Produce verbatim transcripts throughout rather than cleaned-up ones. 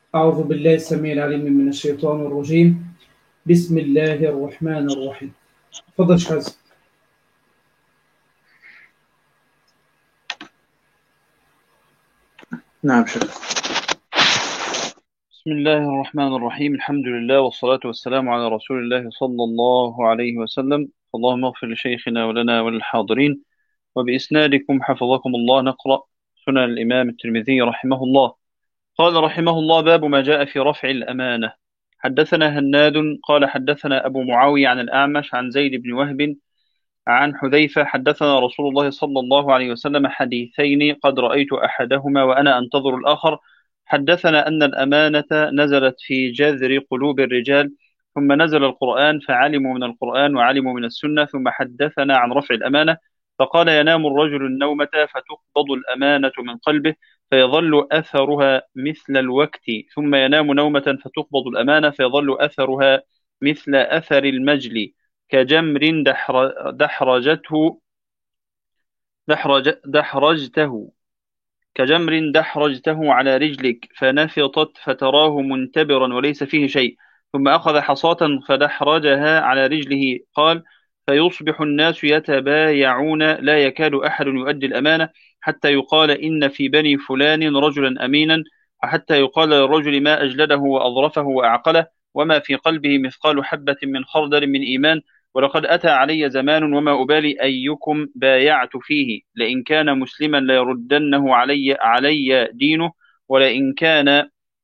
أعوذ بالله السميع العليم من الشيطان الرجيم. بسم الله الرحمن الرحيم. تفضل شاذ. نعم شكرا. بسم الله الرحمن الرحيم، الحمد لله والصلاة والسلام على رسول الله صلى الله عليه وسلم. اللهم اغفر لشيخنا ولنا وللحاضرين. وبإسنادكم حفظكم الله نقرأ سنن الإمام الترمذي رحمه الله. قال رحمه الله: باب ما جاء في رفع الأمانة. حدثنا هناد قال حدثنا أبو معاوية عن الأعمش عن زيد بن وهب عن حذيفة حدثنا رسول الله صلى الله عليه وسلم حديثين قد رأيت أحدهما وأنا أنتظر الآخر. حدثنا أن الأمانة نزلت في جذر قلوب الرجال، ثم نزل القرآن فعلموا من القرآن وعلموا من السنة، ثم حدثنا عن رفع الأمانة فقال: ينام الرجل النومة فتقبض الأمانة من قلبه فيظل أثرها مثل الوقت، ثم ينام نومة فتقبض الأمانة فيظل أثرها مثل أثر المجل كجمر دحر دحرجته دحرج دحرجته كجمر دحرجته على رجلك فنفطت فتراه منتبرا وليس فيه شيء، ثم أخذ حصاة فدحرجها على رجله. قال: فيصبح الناس يتبايعون لا يكاد أحد يؤدي الأمانة، حتى يقال إن في بني فلان رجلا أمينا، وحتى يقال للرجل ما أجلده وأظرفه وأعقله، وما في قلبه مثقال حبة من خردل من إيمان. ولقد أتى علي زمان وما أبالي أيكم بايعت فيه، لئن كان مسلما ليردنه علي علي دينه، ولئن كان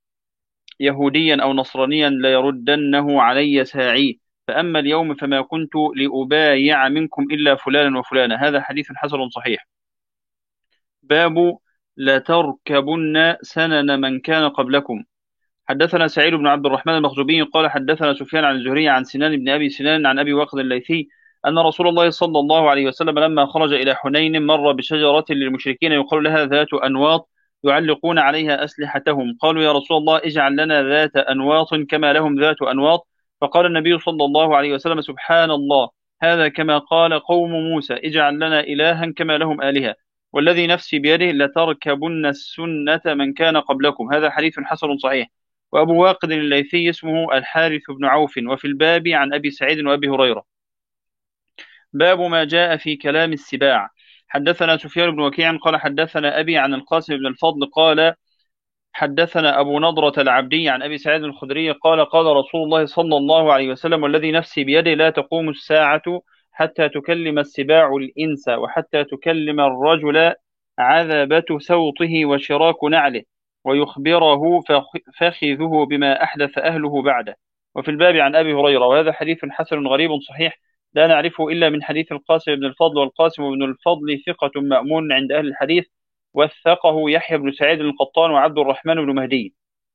يهوديا أو نصرانيا ليردنه علي ساعيه. فأما اليوم فما كنت لأبايع منكم إلا فلانا وفلانا. هذا حديث حسن صحيح. باب: لتركبن سنن من كان قبلكم. حدثنا سعيد بن عبد الرحمن المخزومي قال حدثنا سفيان عن الزهري عن سنان بن أبي سنان عن أبي واقد الليثي أن رسول الله صلى الله عليه وسلم لما خرج إلى حنين مر بشجرة للمشركين يقال لها ذات أنواط يعلقون عليها أسلحتهم. قالوا: يا رسول الله اجعل لنا ذات أنواط كما لهم ذات أنواط. فقال النبي صلى الله عليه وسلم: سبحان الله، هذا كما قال قوم موسى: اجعل لنا إلها كما لهم آلهة، والذي نفسي بيده لتركبن السنة من كان قبلكم. هذا حديث حسن صحيح. وأبو واقد الليثي اسمه الحارث بن عوف. وفي الباب عن أبي سعيد وأبي هريرة. باب ما جاء في كلام السباع. حدثنا سفيان بن وكيع قال حدثنا أبي عن القاسم بن الفضل قال حدثنا أبو نضرة العبدي عن أبي سعيد الخدري قال قال رسول الله صلى الله عليه وسلم: والذي نفسي بيده لا تقوم الساعة حتى تكلم السباع الإنس، وحتى تكلم الرجل عذبة سوطه وشراك نعله، ويخبره فخذه بما أحدث أهله بعده. وفي الباب عن أبي هريرة. وهذا حديث حسن غريب صحيح لا نعرفه إلا من حديث القاسم بن الفضل، والقاسم بن الفضل ثقة مأمون عند أهل الحديث، وثقه يحيى بن سعيد القطان وعبد الرحمن بن مهدي.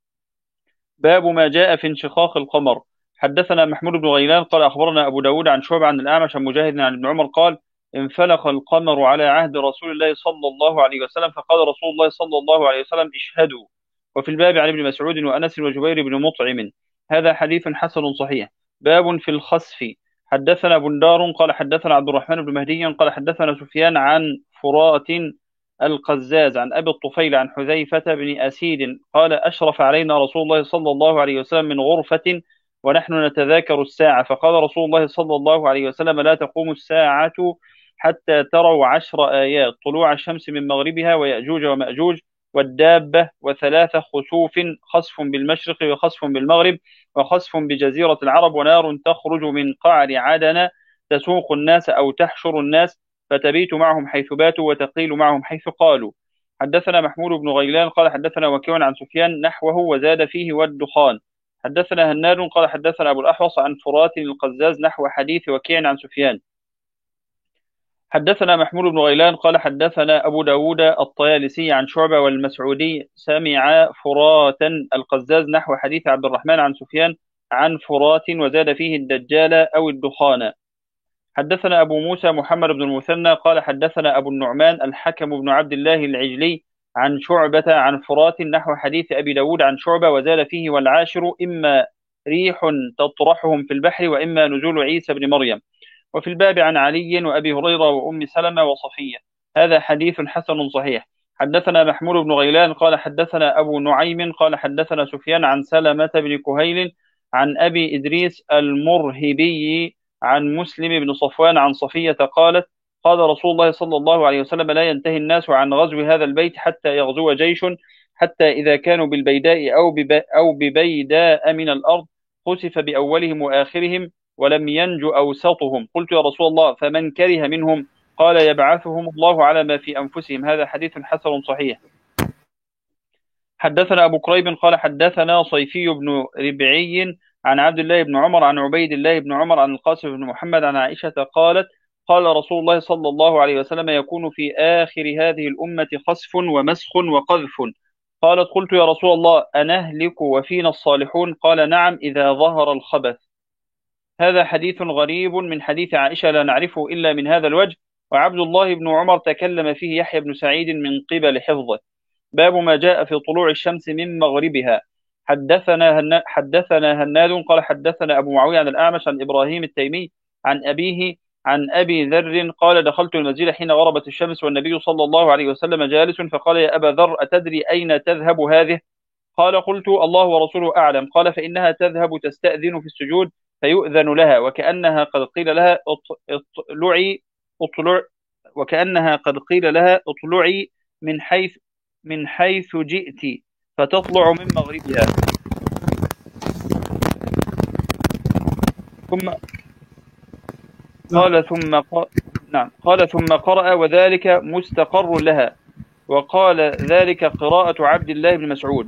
باب ما جاء في انشقاق القمر. حدثنا محمود بن غيلان قال أخبرنا أبو داود عن شعبة عن الأعمش عن مجاهد عن ابن عمر قال: انفلق القمر على عهد رسول الله صلى الله عليه وسلم، فقال رسول الله صلى الله عليه وسلم: اشهدوا. وفي الباب عن ابن مسعود وأنس وجبير بن مطعم. هذا حديث حسن صحيح. باب في الخسف. حدثنا بندار قال حدثنا عبد الرحمن بن مهدي قال حدثنا سفيان عن فرات القزاز عن أبي الطفيل عن حذيفة بن أسيد قال: أشرف علينا رسول الله صلى الله عليه وسلم من غرفة ونحن نتذاكر الساعة، فقال رسول الله صلى الله عليه وسلم: لا تقوم الساعة حتى تروا عشر آيات: طلوع الشمس من مغربها، ويأجوج ومأجوج، والدابة، وثلاث خسوف: خسف بالمشرق، وخسف بالمغرب، وخسف بجزيرة العرب، ونار تخرج من قعر عدن تسوق الناس أو تحشر الناس، فتبيت معهم حيث باتوا وتقيل معهم حيث قالوا. حدثنا محمود بن غيلان قال حدثنا وكيع عن سفيان نحوه وزاد فيه: والدخان. حدثنا هناد قال حدثنا أبو الأحوص عن فرات القزاز نحو حديث وكيع عن سفيان. حدثنا محمود بن غيلان قال حدثنا أبو داود الطيالسي عن شعبة والمسعودي سمع فراتا القزاز نحو حديث عبد الرحمن عن سفيان عن فرات وزاد فيه: الدجال أو الدخان. حدثنا أبو موسى محمد بن المثنى قال حدثنا أبو النعمان الحكم بن عبد الله العجلي عن شعبة عن فرات نحو حديث أبي داود عن شعبة وزاد فيه: والعاشر إما ريح تطرحهم في البحر، وإما نزول عيسى بن مريم. وفي الباب عن علي وأبي هريرة وأم سلمة وصفية. هذا حديث حسن صحيح. حدثنا محمود بن غيلان قال حدثنا أبو نعيم قال حدثنا سفيان عن سلمة بن كهيل عن أبي إدريس المرهبي عن مسلم بن صفوان عن صفية قالت قال رسول الله صلى الله عليه وسلم لا ينتهي الناس عن غزو هذا البيت حتى يغزو جيش، حتى إذا كانوا بالبيداء أو بب أو ببيداء من الأرض خسف بأولهم وآخرهم ولم ينج أوسطهم. قلت يا رسول الله فمن كره منهم؟ قال يبعثهم الله على ما في أنفسهم. هذا حديث حسن صحيح. حدثنا أبو كريب قال حدثنا صيفي بن ربعي عن عبد الله بن عمر عن عبيد الله بن عمر عن القاسم بن محمد عن عائشة قالت قال رسول الله صلى الله عليه وسلم يكون في آخر هذه الأمة خسف ومسخ وقذف. قالت قلت يا رسول الله أنهلك وفينا الصالحون؟ قال نعم إذا ظهر الخبث. هذا حديث غريب من حديث عائشة لا نعرفه إلا من هذا الوجه، وعبد الله بن عمر تكلم فيه يحيى بن سعيد من قبل حفظه. باب ما جاء في طلوع الشمس من مغربها. حدثنا هنا حدثنا هناد قال حدثنا أبو معاوية عن الأعمش عن إبراهيم التيمي عن أبيه عن أبي ذر قال دخلت المسجد حين غربت الشمس والنبي صلى الله عليه وسلم جالس، فقال يا أبا ذر أتدري أين تذهب هذه؟ قال قلت الله ورسوله أعلم. قال فإنها تذهب تستأذن في السجود فيؤذن لها، وكأنها قد قيل لها اطلعي اطلع وكأنها قد قيل لها اطلعي من حيث من حيث جئت فتطلع من مغربها. ثم قال ثم ق... نعم قال ثم قرأ وذلك مستقر لها، وقال ذلك قراءة عبد الله بن مسعود.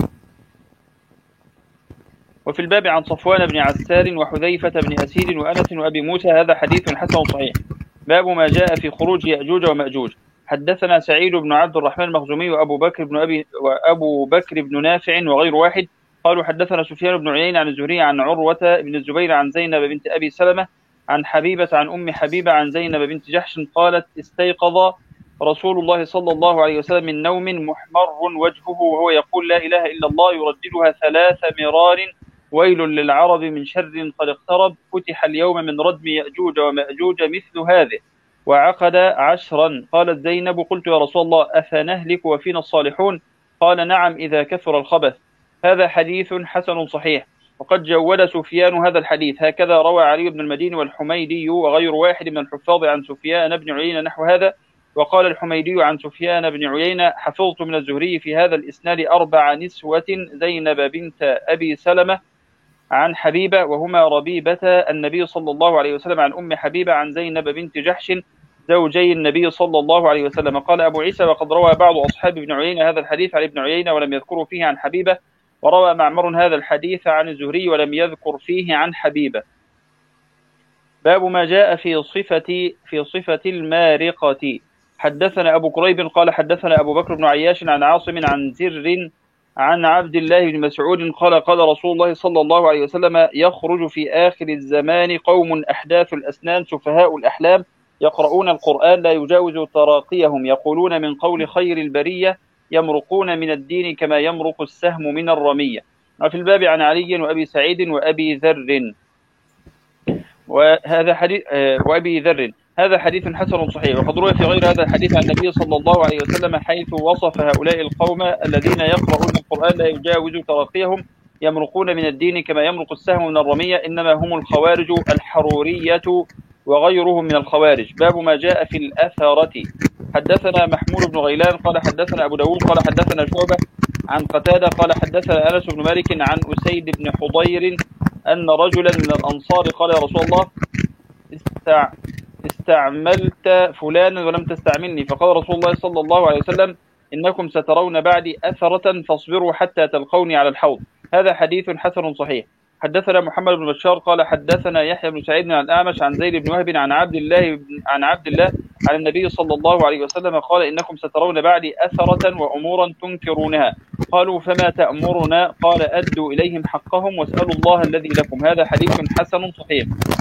وفي الباب عن صفوان بن عسار وحذيفة بن أسيد وأنس وأبي موسى. هذا حديث حسن صحيح. باب ما جاء في خروج يأجوج ومأجوج. حدثنا سعيد بن عبد الرحمن المخزومي وأبو بكر بن أبي وأبو بكر بن نافع وغير واحد قالوا حدثنا سفيان بن عيينة عن الزهري عن عروة بن الزبير عن زينب بنت أبي سلمة عن حبيبة عن أم حبيبة عن زينب بنت جحش قالت استيقظ رسول الله صلى الله عليه وسلم من نوم محمر وجهه وهو يقول لا إله إلا الله يرددها ثلاث مرار ويل للعرب من شر قد اقترب فتح اليوم من ردم يأجوج ومأجوج مثل هذه وعقد عشرا. قالت زينب قلت يا رسول الله أفنهلك وفينا الصالحون؟ قال نعم إذا كثر الخبث. هذا حديث حسن صحيح. وقد جود سفيان هذا الحديث هكذا روى علي بن المديني والحميدي وغير واحد من الحفاظ عن سفيان بن عيينة نحو هذا. وقال الحميدي عن سفيان بن عيينة حفظت من الزهري في هذا الإسناد أربع نسوة زينب بنت أبي سلمة عن حبيبة وهما ربيبة النبي صلى الله عليه وسلم عن أم حبيبة عن زينب بنت جحش زوجي النبي صلى الله عليه وسلم. قال أبو عيسى وقد روى بعض أصحاب ابن عيينة هذا الحديث عن ابن عيينة ولم يذكروا فيه عن حبيبة، وروى معمر هذا الحديث عن الزهري ولم يذكر فيه عن حبيبة. باب ما جاء في صفة في صفة المارقة. حدثنا أبو كريب قال حدثنا أبو بكر بن عياش عن عاصم عن زر عن عبد الله بن مسعود قال قال رسول الله صلى الله عليه وسلم يخرج في آخر الزمان قوم أحداث الأسنان سفهاء الأحلام يقرؤون القرآن لا يجاوز تراقيهم يقولون من قول خير البرية يمرقون من الدين كما يمرق السهم من الرمية. وفي الباب عن علي وأبي سعيد وأبي ذر وهذا حديث وأبي ذر هذا حديث حسن صحيح. وقد روى في غير هذا الحديث عن النبي صلى الله عليه وسلم حيث وصف هؤلاء القوم الذين يقرؤون القرآن لا يجاوز تراقيهم يمرقون من الدين كما يمرق السهم من الرمية إنما هم الخوارج الحرورية وغيرهم من الخوارج. باب ما جاء في الأثرة. حدثنا محمود بن غيلان قال حدثنا أبو داود قال حدثنا شعبة عن قتادة قال حدثنا أنس بن مالك عن أسيد بن حضير أن رجلا من الأنصار قال يا رسول الله استع... استعملت فلانا ولم تستعملني، فقال رسول الله صلى الله عليه وسلم إنكم سترون بعدي أثرة فاصبروا حتى تلقوني على الحوض. هذا حديث حسن صحيح. حدثنا محمد بن بشار قال حدثنا يحيى بن سعيد عن الأعمش عن زيد بن وهب عن عبد الله عن عبد الله عن النبي صلى الله عليه وسلم قال إنكم سترون بعدي أثرة وأمورا تنكرونها. قالوا فما تأمرنا؟ قال أدوا إليهم حقهم واسألوا الله الذي لكم. هذا حديث حسن صحيح.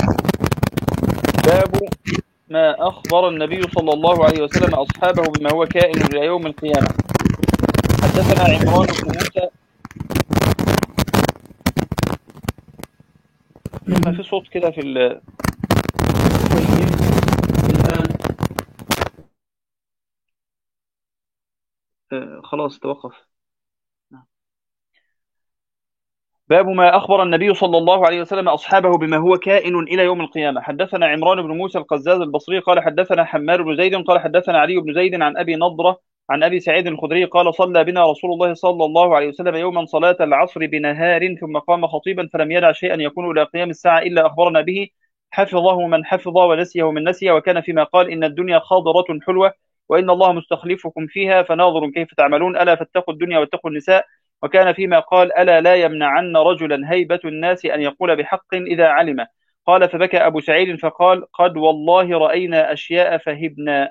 باب ما أخبر النبي صلى الله عليه وسلم أصحابه بما هو كائن إلى يوم القيامة. حدثنا عمران بن موسى. ما في صوت كده في ال الآن آه خلاص توقف. باب ما أخبر النبي صلى الله عليه وسلم أصحابه بما هو كائن إلى يوم القيامة. حدثنا عمران بن موسى القزاز البصري قال حدثنا حماد بن زيد قال حدثنا علي بن زيد عن أبي نضرة عن أبي سعيد الخدري قال صلى بنا رسول الله صلى الله عليه وسلم يوما صلاة العصر بنهار ثم قام خطيبا فلم يدع شيئا يكون إلى قيام الساعة إلا أخبرنا به، حفظه من حفظ ونسيه من نسي. وكان فيما قال إن الدنيا خاضرة حلوة وإن الله مستخلفكم فيها فناظر كيف تعملون، ألا فاتقوا الدنيا واتقوا النساء. وكان فيما قال ألا لا يمنعن رجلا هيبة الناس أن يقول بحق إذا علم. قال فبكى أبو سعيد فقال قد والله رأينا أشياء فهبنا.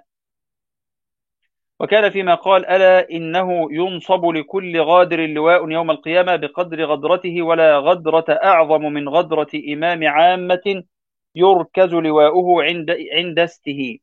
وكان فيما قال ألا إنه ينصب لكل غادر لواء يوم القيامة بقدر غدرته ولا غدرة أعظم من غدرة إمام عامة يركز لواؤه عند عند استه.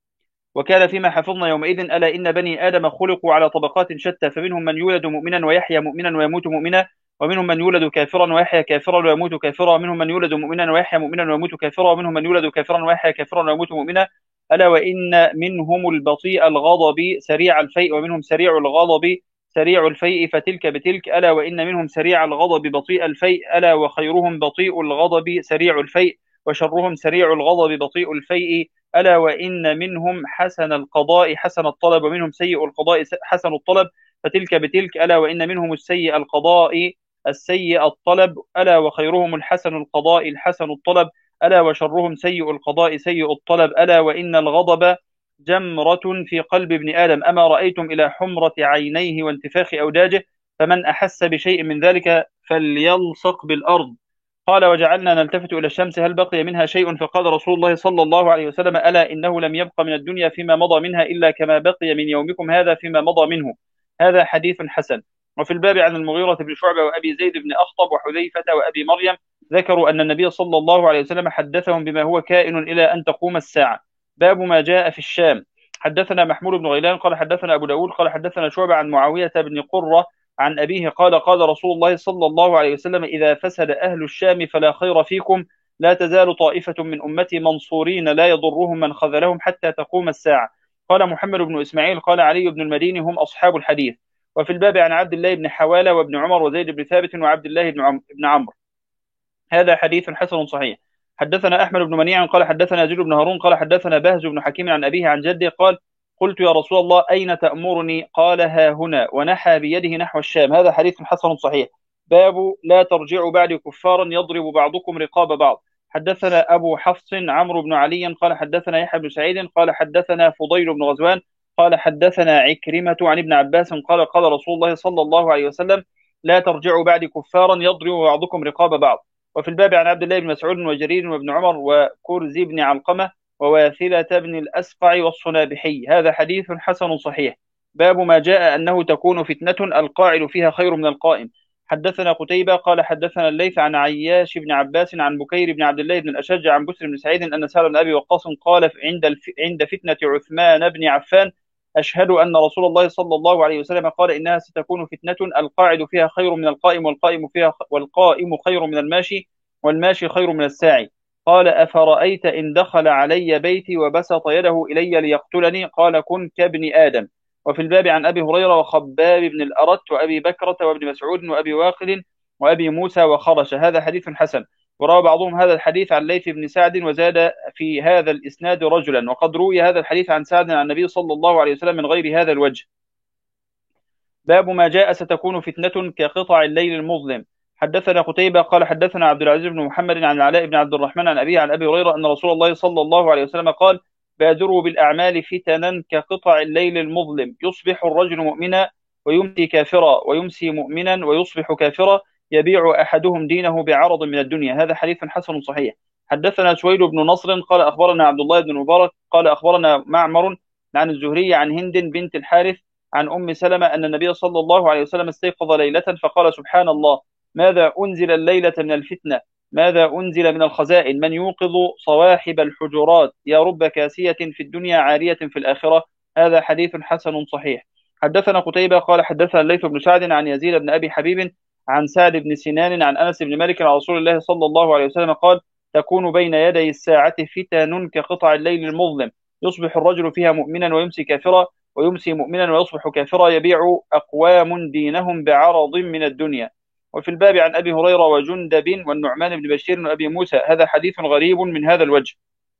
وكان فيما حفظنا يومئذ ألا إن بني آدم خلقوا على طبقات شتى فمنهم من يولد مؤمنا ويحيى مؤمنا ويموت مؤمنا ومنهم من يولد كافرا ويحيى كافرا ويموت كافرا ومنهم من يولد مؤمنا ويحيى مؤمنا ويموت كافرا ومنهم من يولد كافرا ويحيى كافرا ويموت مؤمنا. ألا وإن منهم البطيء الغضب سريع الفيء ومنهم سريع الغضب سريع الفيء فتلك بتلك. ألا وإن منهم سريع الغضب بطيء الفيء ألا وخيرهم بطيء الغضب سريع الفيء وشرهم سريع الغضب بطيء الفيء. ألا وإن منهم حسن القضاء حسن الطلب ومنهم سيء القضاء حسن الطلب فتلك بتلك. ألا وإن منهم السيء القضاء السيء الطلب ألا وخيرهم الحسن القضاء الحسن الطلب ألا وشرهم سيء القضاء سيء الطلب. ألا وإن الغضب جمرة في قلب ابن آدم أما رأيتم إلى حمرة عينيه وانتفاخ أوداجه فمن أحس بشيء من ذلك فليلصق بالأرض. قال وجعلنا نلتفت إلى الشمس هل بقي منها شيء فقال رسول الله صلى الله عليه وسلم ألا إنه لم يبق من الدنيا فيما مضى منها إلا كما بقي من يومكم هذا فيما مضى منه. هذا حديث حسن. وفي الباب عن المغيرة بن شعبة وأبي زيد بن أخطب وحذيفة وأبي مريم ذكروا أن النبي صلى الله عليه وسلم حدثهم بما هو كائن إلى أن تقوم الساعة. باب ما جاء في الشام. حدثنا محمود بن غيلان قال حدثنا أبو داود قال حدثنا شعبة عن معاوية بن قرة عن أبيه قال قال رسول الله صلى الله عليه وسلم إذا فسد أهل الشام فلا خير فيكم لا تزال طائفة من أمتي منصورين لا يضرهم من خذلهم حتى تقوم الساعة. قال محمد بن إسماعيل قال علي بن المديني هم أصحاب الحديث. وفي الباب عن عبد الله بن حوالة وابن عمر وزيد بن ثابت وعبد الله بن عم بن عمرو. هذا حديث حسن صحيح. حدثنا أحمد بن منيع قال حدثنا زيد بن هارون قال حدثنا بهز بن حكيم عن أبيه عن جده قال قلت يا رسول الله أين تأمرني قال ها هنا ونحى بيده نحو الشام. هذا حديث حسن صحيح. باب لا ترجعوا بعد كفارا يضرب بعضكم رقاب بعض. حدثنا أبو حفص عمرو بن علي قال حدثنا يحيى بن سعيد قال حدثنا فضيل بن غزوان قال حدثنا عكرمة عن ابن عباس قال قال رسول الله صلى الله عليه وسلم لا ترجعوا بعد كفارا يضرب بعضكم رقاب بعض. وفي الباب عن عبد الله بن مسعود وجرير وابن عمر وكرزي بن علقمة وواثلة بن الأسقع والصنابحي. هذا حديث حسن صحيح. باب ما جاء أنه تكون فتنة القاعد فيها خير من القائم. حدثنا قتيبة قال حدثنا الليث عن عياش بن عباس عن بكير بن عبد الله بن الأشج عن بسر بن سعيد أن سهل بن أبي وقاص قال عند الف... عند فتنة عثمان بن عفان أشهد أن رسول الله صلى الله عليه وسلم قال إنها ستكون فتنة القاعد فيها خير من القائم والقائم فيها والقائم خير من الماشي والماشي خير من الساعي. قال أفرأيت إن دخل علي بيتي وبسط يده إلي ليقتلني قال كن كابن آدم. وفي الباب عن أبي هريرة وخباب بن الأرت وأبي بكرة وابن مسعود وأبي واقد وأبي موسى وخرش. هذا حديث حسن. وروى بعضهم هذا الحديث عن ليث بن سعد وزاد في هذا الإسناد رجلا. وقد روي هذا الحديث عن سعد عن النبي صلى الله عليه وسلم من غير هذا الوجه. باب ما جاء ستكون فتنة كقطع الليل المظلم. حدثنا قتيبة قال حدثنا عبد العزيز بن محمد عن العلاء بن عبد الرحمن عن أبيه عن أبي هريرة أن رسول الله صلى الله عليه وسلم قال بادروا بالأعمال فتنا كقطع الليل المظلم يصبح الرجل مؤمنا ويمسي كافرا ويمسي مؤمنا ويصبح كافرا يبيع أحدهم دينه بعرض من الدنيا. هذا حديث حسن صحيح. حدثنا سويد بن نصر قال أخبرنا عبد الله بن مبارك قال أخبرنا معمر عن الزهري عن هند بنت الحارث عن أم سلمة أن النبي صلى الله عليه وسلم استيقظ ليلة فقال سبحان الله ماذا أنزل الليلة من الفتنة ماذا أنزل من الخزائن من يوقظ صواحب الحجرات يا رب كاسية في الدنيا عارية في الآخرة. هذا حديث حسن صحيح. حدثنا قتيبة قال حدثنا الليث بن سعد عن يزيد بن أبي حبيب عن سعد بن سنان عن أنس بن مالك عن رسول الله صلى الله عليه وسلم قال تكون بين يدي الساعة فتن كقطع الليل المظلم يصبح الرجل فيها مؤمنا ويمسي كافرا ويمسي مؤمنا ويصبح كافرا يبيع أقوام دينهم بعرض من الدنيا. وفي الباب عن أبي هريرة وجندب والنعمان بن بشير وأبي موسى. هذا حديث غريب من هذا الوجه.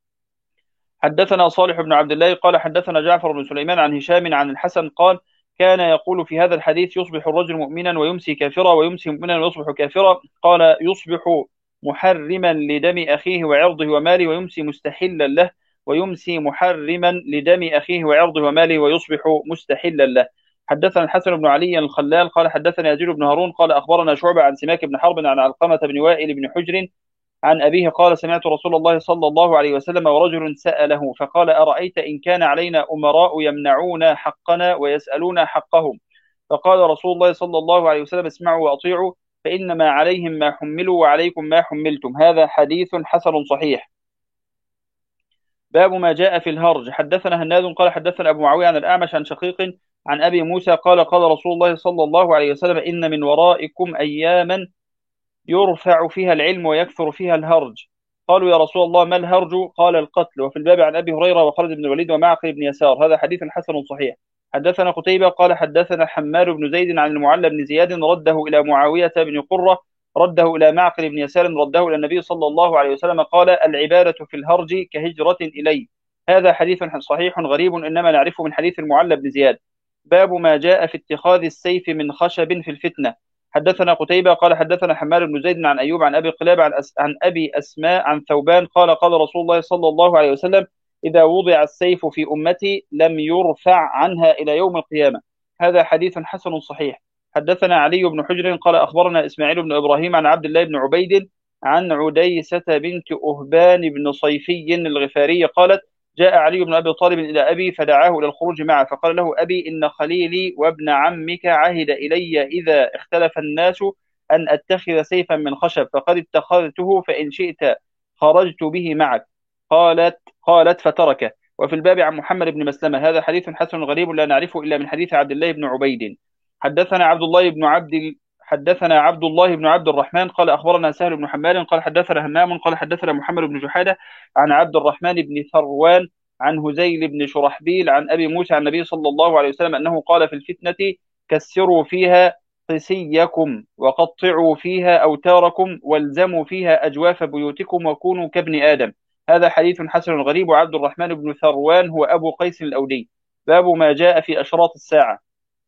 حدثنا صالح بن عبد الله قال حدثنا جعفر بن سليمان عن هشام عن الحسن قال كان يقول في هذا الحديث يصبح الرجل مؤمنا ويمسي كافرا ويمسي مؤمنا ويصبح كافرا. قال يصبح محرما لدم أخيه وعرضه وماله ويمسي مستحلا له، ويمسي محرما لدم أخيه وعرضه وماله ويصبح مستحلا له. حدثنا الحسن بن علي الخلال قال حدثنا يزيد بن هارون قال أخبرنا شعبة عن سماك بن حرب عن علقمة بن وائل بن حجر عن أبيه قال سمعت رسول الله صلى الله عليه وسلم ورجل سأله فقال أرأيت إن كان علينا أمراء يمنعون حقنا ويسألون حقهم؟ فقال رسول الله صلى الله عليه وسلم اسمعوا وأطيعوا فإنما عليهم ما حملوا وعليكم ما حملتم. هذا حديث حسن صحيح. باب ما جاء في الهرج. حدثنا هناد قال حدثنا أبو معاوية عن الأعمش عن شقيق عن أبي موسى قال قال رسول الله صلى الله عليه وسلم إن من ورائكم أياما يرفع فيها العلم ويكثر فيها الهرج. قالوا يا رسول الله ما الهرج؟ قال القتل. وفي الباب عن أبي هريرة وخالد بن الوليد ومعقل بن يسار. هذا حديث حسن صحيح. حدثنا قتيبة قال حدثنا حمار بن زيد عن المعلى بن زياد رده إلى معاوية بن قرة رده إلى معقل بن يسار رده إلى النبي صلى الله عليه وسلم قال العبادة في الهرج كهجرة إلي. هذا حديث صحيح غريب إنما نعرفه من حديث المعلى بن زياد. باب ما جاء في اتخاذ السيف من خشب في الفتنة. حدثنا قتيبة قال حدثنا حمار بن زيد عن أيوب عن أبي قلابة عن, أس... عن أبي أسماء عن ثوبان قال قال رسول الله صلى الله عليه وسلم إذا وضع السيف في أمتي لم يرفع عنها إلى يوم القيامة. هذا حديث حسن صحيح. حدثنا علي بن حجر قال أخبرنا إسماعيل بن إبراهيم عن عبد الله بن عبيد عن عديسة بنت أهبان بن صيفي الغفاري قالت جاء علي بن أبي طالب إلى أبي فدعاه إلى الخروج معه فقال له أبي إن خليلي وابن عمك عهد إلي إذا اختلف الناس أن أتخذ سيفا من خشب فقد اتخذته فإن شئت خرجت به معك. قالت قالت فتركه. وفي الباب عن محمد بن مسلمة. هذا حديث حسن غريب لا نعرفه إلا من حديث عبد الله بن عبيد. حدثنا عبد الله بن عبد حدثنا عبد الله بن عبد الرحمن قال أخبرنا سهل بن حماد قال حدثنا همام قال حدثنا محمد بن جحادة عن عبد الرحمن بن ثروان عن هزيل بن شرحبيل عن أبي موسى عن النبي صلى الله عليه وسلم أنه قال في الفتنة كسروا فيها قسيكم وقطعوا فيها أوتاركم والزموا فيها أجواف بيوتكم وكونوا كابن آدم. هذا حديث حسن غريب. وعبد الرحمن بن ثروان هو أبو قيس الأودي. باب ما جاء في أشراط الساعة.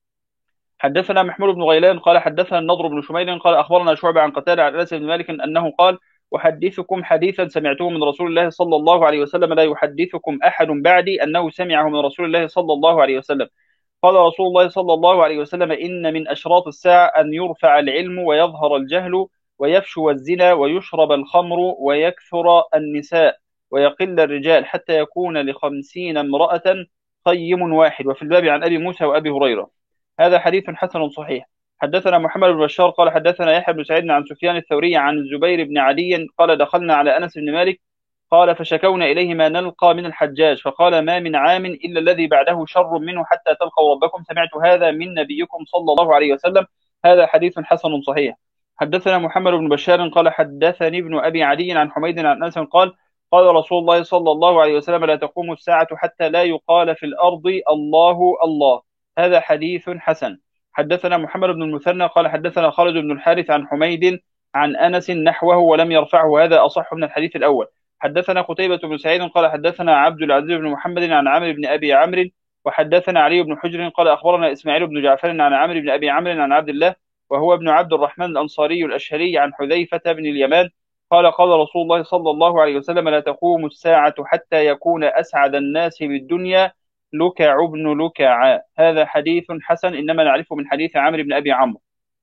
حدثنا محمود بن غيلان قال حدثنا النضر بن شميل قال أخبرنا شعبة عن قتادة عن أنس بن مالك أنه قال أحدثكم حديثا سمعته من رسول الله صلى الله عليه وسلم لا يحدثكم أحد بعدي أنه سمعه من رسول الله صلى الله عليه وسلم. قال رسول الله صلى الله عليه وسلم إن من أشراط الساعة أن يرفع العلم ويظهر الجهل ويفشو الزنا ويشرب الخمر ويكثر النساء ويقل الرجال حتى يكون لخمسين امرأة قيم واحد. وفي الباب عن أبي موسى وأبي هريرة. هذا حديث حسن صحيح. حدثنا محمد بن بشار قال حدثنا يحيى بن سعيد عن سفيان الثوري عن الزبير بن عدي قال دخلنا على أنس بن مالك قال فشكونا إليه ما نلقى من الحجاج فقال ما من عام إلا الذي بعده شر منه حتى تلقوا ربكم سمعت هذا من نبيكم صلى الله عليه وسلم. هذا حديث حسن صحيح. حدثنا محمد بن بشار قال حدثني ابن أبي عدي عن حميد عن أنس قال قال رسول الله صلى الله عليه وسلم لا تقوم الساعة حتى لا يقال في الأرض الله الله. هذا حديث حسن. حدثنا محمد بن المثنى قال حدثنا خالد بن الحارث عن حميد عن أنس نحوه ولم يرفعه. هذا أصح من الحديث الأول. حدثنا قتيبة بن سعيد قال حدثنا عبد العزيز بن محمد عن عامر بن أبي عمرو وحدثنا علي بن حجر قال أخبرنا إسماعيل بن جعفر عن عامر بن أبي عمرو عن عبد الله وهو ابن عبد الرحمن الأنصاري الأشهري عن حذيفة بن اليمان قال قال رسول الله صلى الله عليه وسلم لا تقوم الساعة حتى يكون أسعد الناس بالدنيا لكع بن لكع. هذا حديث حسن إنما نعرفه من حديث عامر بن أبي عمرو.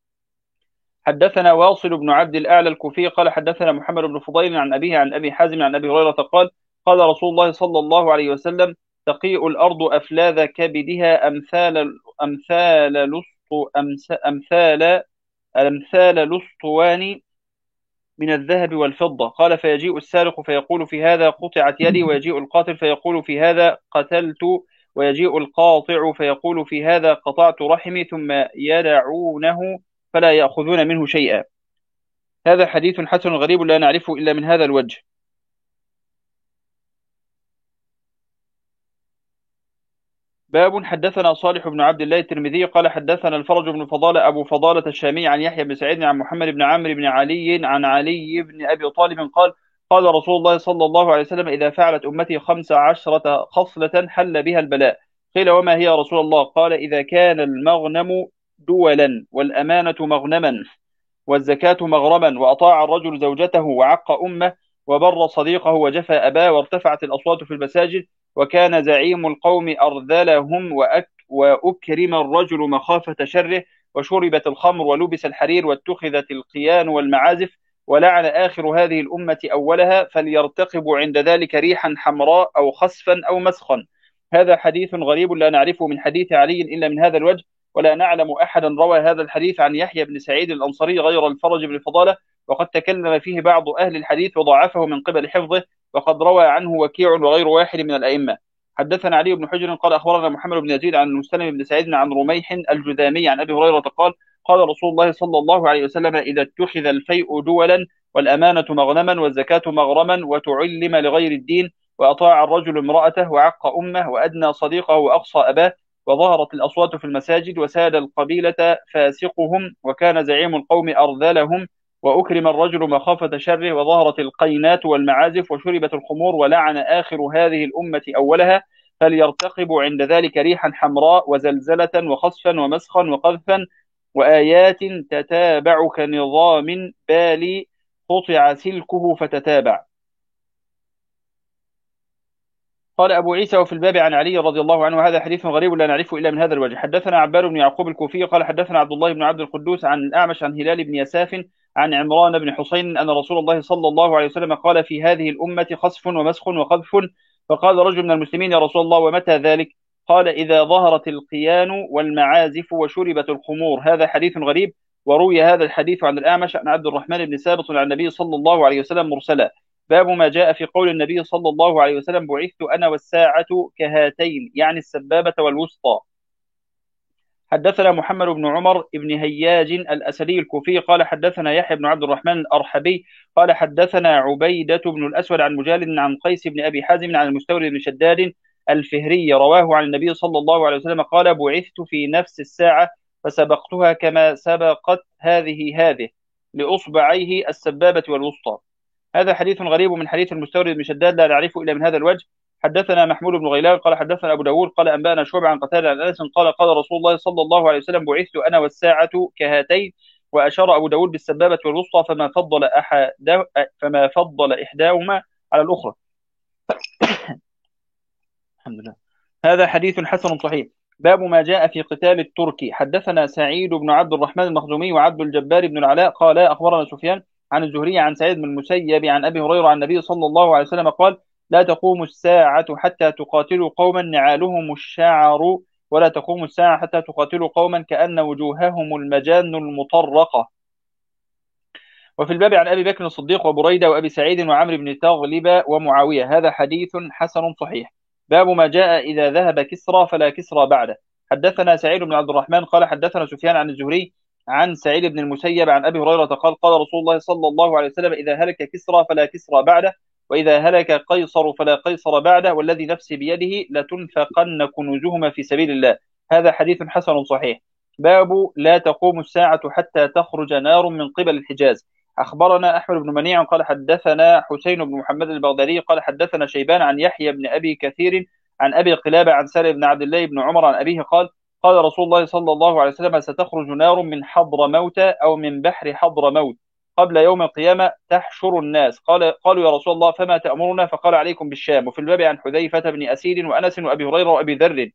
حدثنا واصل بن عبد الأعلى الكوفي قال حدثنا محمد بن فضيل عن أبيه عن أبي حازم عن أبي هريرة قال قال رسول الله صلى الله عليه وسلم تقيء الأرض أفلاذ كبدها أمثال أمثال لسط أمثال أمثال لسطوان من الذهب والفضة. قال فيجيء السارق فيقول في هذا قطعت يدي ويجيء القاتل فيقول في هذا قتلت ويجيء القاطع فيقول في هذا قطعت رحمي ثم يدعونه فلا يأخذون منه شيئا. هذا حديث حسن غريب لا نعرفه إلا من هذا الوجه. باب حدثنا صالح بن عبد الله الترمذي قال حدثنا الفرج بن فضالة أبو فضالة الشامي عن يحيى بن سعيد عن محمد بن عمرو بن علي عن علي بن أبي طالب قال قال رسول الله صلى الله عليه وسلم إذا فعلت أمتي خمس عشرة خصلة حل بها البلاء. قيل وما هي يا رسول الله؟ قال إذا كان المغنم دولا والأمانة مغنما والزكاة مغرما وأطاع الرجل زوجته وعق أمه وبر صديقه وجفى أباه وارتفعت الأصوات في المساجد وكان زعيم القوم أرذلهم وأك وأكرم الرجل مخافة شره وشربت الخمر ولبس الحرير واتخذت القيان والمعازف ولعن آخر هذه الأمة أولها فليرتقبوا عند ذلك ريحا حمراء أو خسفا أو مسخا. هذا حديث غريب لا نعرفه من حديث علي إلا من هذا الوجه، ولا نعلم أحدا روى هذا الحديث عن يحيى بن سعيد الأنصاري غير الفرج بن فضالة، وقد تكلم فيه بعض أهل الحديث وضعفه من قبل حفظه، وقد روى عنه وكيع وغير واحد من الأئمة. حدثنا علي بن حجر قال أخبرنا محمد بن يزيد عن مسلم بن سعيد عن رميح الجذامي عن أبي هريرة قال قال رسول الله صلى الله عليه وسلم إذا اتخذ الفيء دولا والأمانة مغنما والزكاة مغرما وتعلم لغير الدين وأطاع الرجل امرأته وعق أمه وأدنى صديقه وأقصى أباه وظهرت الأصوات في المساجد وساد القبيلة فاسقهم وكان زعيم القوم أرذلهم وأكرم الرجل مخافة شره وظهرت القينات والمعازف وشربت الخمور ولعن آخر هذه الأمة أولها فليرتقبوا عند ذلك ريحا حمراء وزلزلة وخسفا ومسخا وقذفا وآيات تتابع كنظام بالي قطع سلكه فتتابع. قال أبو عيسى وفي الباب عن علي رضي الله عنه هذا حديث غريب لا نعرفه إلا من هذا الوجه. حدثنا عبار بن يعقوب الكوفي قال حدثنا عبد الله بن عبد القدوس عن الأعمش عن هلال بن يساف عن عمران بن حسين أن رسول الله صلى الله عليه وسلم قال في هذه الأمة خسف ومسخ وقذف. فقال رجل من المسلمين يا رسول الله ومتى ذلك؟ قال إذا ظهرت القيان والمعازف وشربت الخمور. هذا حديث غريب، وروي هذا الحديث عن الأعمش عن عبد الرحمن بن ثابت عن النبي صلى الله عليه وسلم مرسلا. باب ما جاء في قول النبي صلى الله عليه وسلم بعثت أنا والساعة كهاتين، يعني السبابة والوسطى. حدثنا محمد بن عمر بن هياج الأسدي الكوفي قال حدثنا يحيى بن عبد الرحمن الأرحبي قال حدثنا عبيدة بن الأسود عن مجالد عن قيس بن أبي حازم عن المستورد بن شداد الفهري رواه عن النبي صلى الله عليه وسلم قال بعثت في نفس الساعة فسبقتها كما سبقت هذه هذه لأصبعيه السبابة والوسطى. هذا حديث غريب من حديث المستورد بن شداد لا نعرفه إلا من هذا الوجه. حدثنا محمود بن غيلان قال حدثنا أبو داود قال أنبأنا شعبة عن قتادة عن أنس قال قال رسول الله صلى الله عليه وسلم بعثت أنا والساعة كهاتين، وأشار أبو داود بالسبابة والوسطى فما فضل أحد فما فضل إحداهما على الأخرى. الحمد لله. هذا حديث حسن صحيح. باب ما جاء في قتال الترك. حدثنا سعيد بن عبد الرحمن المخزومي وعبد الجبار بن العلاء قال أخبرنا سفيان عن الزهري عن سعيد بن المسيب عن أبي هريرة عن النبي صلى الله عليه وسلم قال لا تقوم الساعة حتى تقاتلوا قوما نعالهم الشعر ولا تقوم الساعة حتى تقاتلوا قوما كأن وجوههم المجان المطرقة. وفي الباب عن أبي بكر الصديق وبريدة وأبي سعيد وعمرو بن تغلب ومعاوية. هذا حديث حسن صحيح. باب ما جاء إذا ذهب كسرى فلا كسرى بعده. حدثنا سعيد بن عبد الرحمن قال حدثنا سفيان عن الزهري عن سعيد بن المسيب عن أبي هريرة قال قال رسول الله صلى الله عليه وسلم إذا هلك كسرى فلا كسرى بعده وإذا هلك قيصر فلا قيصر بعده والذي نفسي بيده لتنفقن كنوزهما في سبيل الله. هذا حديث حسن صحيح. باب لا تقوم الساعة حتى تخرج نار من قبل الحجاز. أخبرنا أحمد بن منيع قال حدثنا حسين بن محمد البغدادي قال حدثنا شيبان عن يحيى بن أبي كثير عن أبي قلابة عن سالم بن عبد الله بن عمر عن أبيه قال قال رسول الله صلى الله عليه وسلم ستخرج نار من حضر موت أو من بحر حضر موت قبل يوم القيامة تحشر الناس. قال قالوا يا رسول الله فما تأمرنا؟ فقال عليكم بالشام. وفي الباب عن حذيفة بن أسيد وأنس وأبي هريرة وأبي ذر.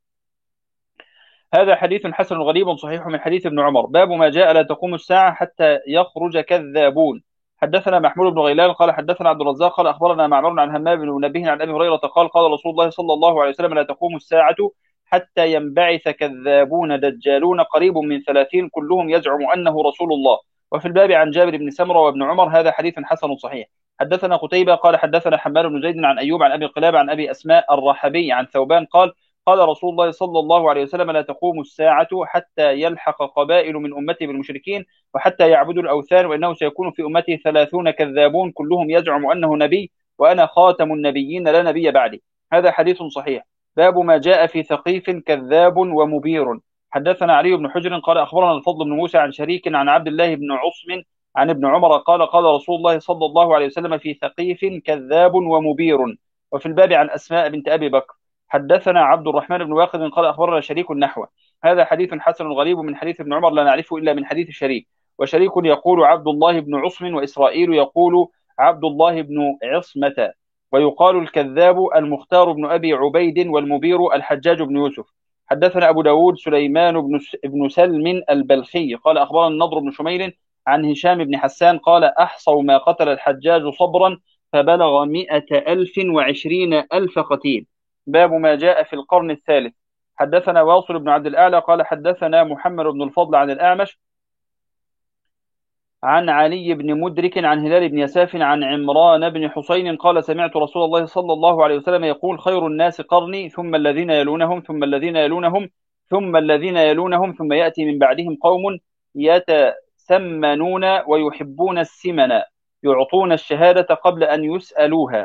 هذا حديث حسن غريب صحيح من حديث ابن عمر. باب ما جاء لا تقوم الساعة حتى يخرج كذابون. حدثنا محمود بن غيلان قال حدثنا عبد الرزاق قال أخبرنا معمر عن همام بن منبه عن أبي هريرة قال قال رسول الله صلى الله عليه وسلم لا تقوم الساعة حتى ينبعث كذابون دجالون قريب من ثلاثين كلهم يزعم أنه رسول الله. وفي الباب عن جابر بن سمرة وابن عمر. هذا حديث حسن صحيح. حدثنا قتيبة قال حدثنا حماد بن زيد عن أيوب عن أبي قلابة عن أبي أسماء الرحبي عن ثوبان قال قال رسول الله صلى الله عليه وسلم لا تقوم الساعة حتى يلحق قبائل من أمتي بالمشركين وحتى يعبدوا الأوثان وإنه سيكون في أمتي ثلاثون كذابون كلهم يزعم أنه نبي وأنا خاتم النبيين لا نبي بعدي. هذا حديث صحيح. باب ما جاء في ثقيف كذاب ومبير. حدثنا علي بن حجر قال أخبرنا الفضل بن موسى عن شريك عن عبد الله بن عصم عن ابن عمر قال قال رسول الله صلى الله عليه وسلم في ثقيف كذاب ومبير. وفي الباب عن أسماء بنت أبي بكر. حدثنا عبد الرحمن بن واقد قال أخبرنا شريك نحوه. هذا حديث حسن غريب من حديث ابن عمر لا نعرفه إلا من حديث شريك. وشريك يقول عبد الله بن عصم وإسرائيل يقول عبد الله بن عصمة. ويقال الكذاب المختار بن أبي عبيد والمبير الحجاج بن يوسف. حدثنا أبو داود سليمان بن بن سلم البلخي قال أخبرنا النضر بن شميل عن هشام بن حسان قال أحصوا ما قتل الحجاج صبرا فبلغ مئة ألف وعشرين ألف قتيل. باب ما جاء في القرن الثالث. حدثنا واصل بن عبد الأعلى قال حدثنا محمد بن الفضل عن الأعمش عن علي بن مدرك عن هلال بن يساف عن عمران بن حسين قال سمعت رسول الله صلى الله عليه وسلم يقول خير الناس قرني ثم الذين يلونهم ثم الذين يلونهم ثم الذين يلونهم ثم يأتي من بعدهم قوم يتسمنون ويحبون السمن يعطون الشهادة قبل أن يسألوها.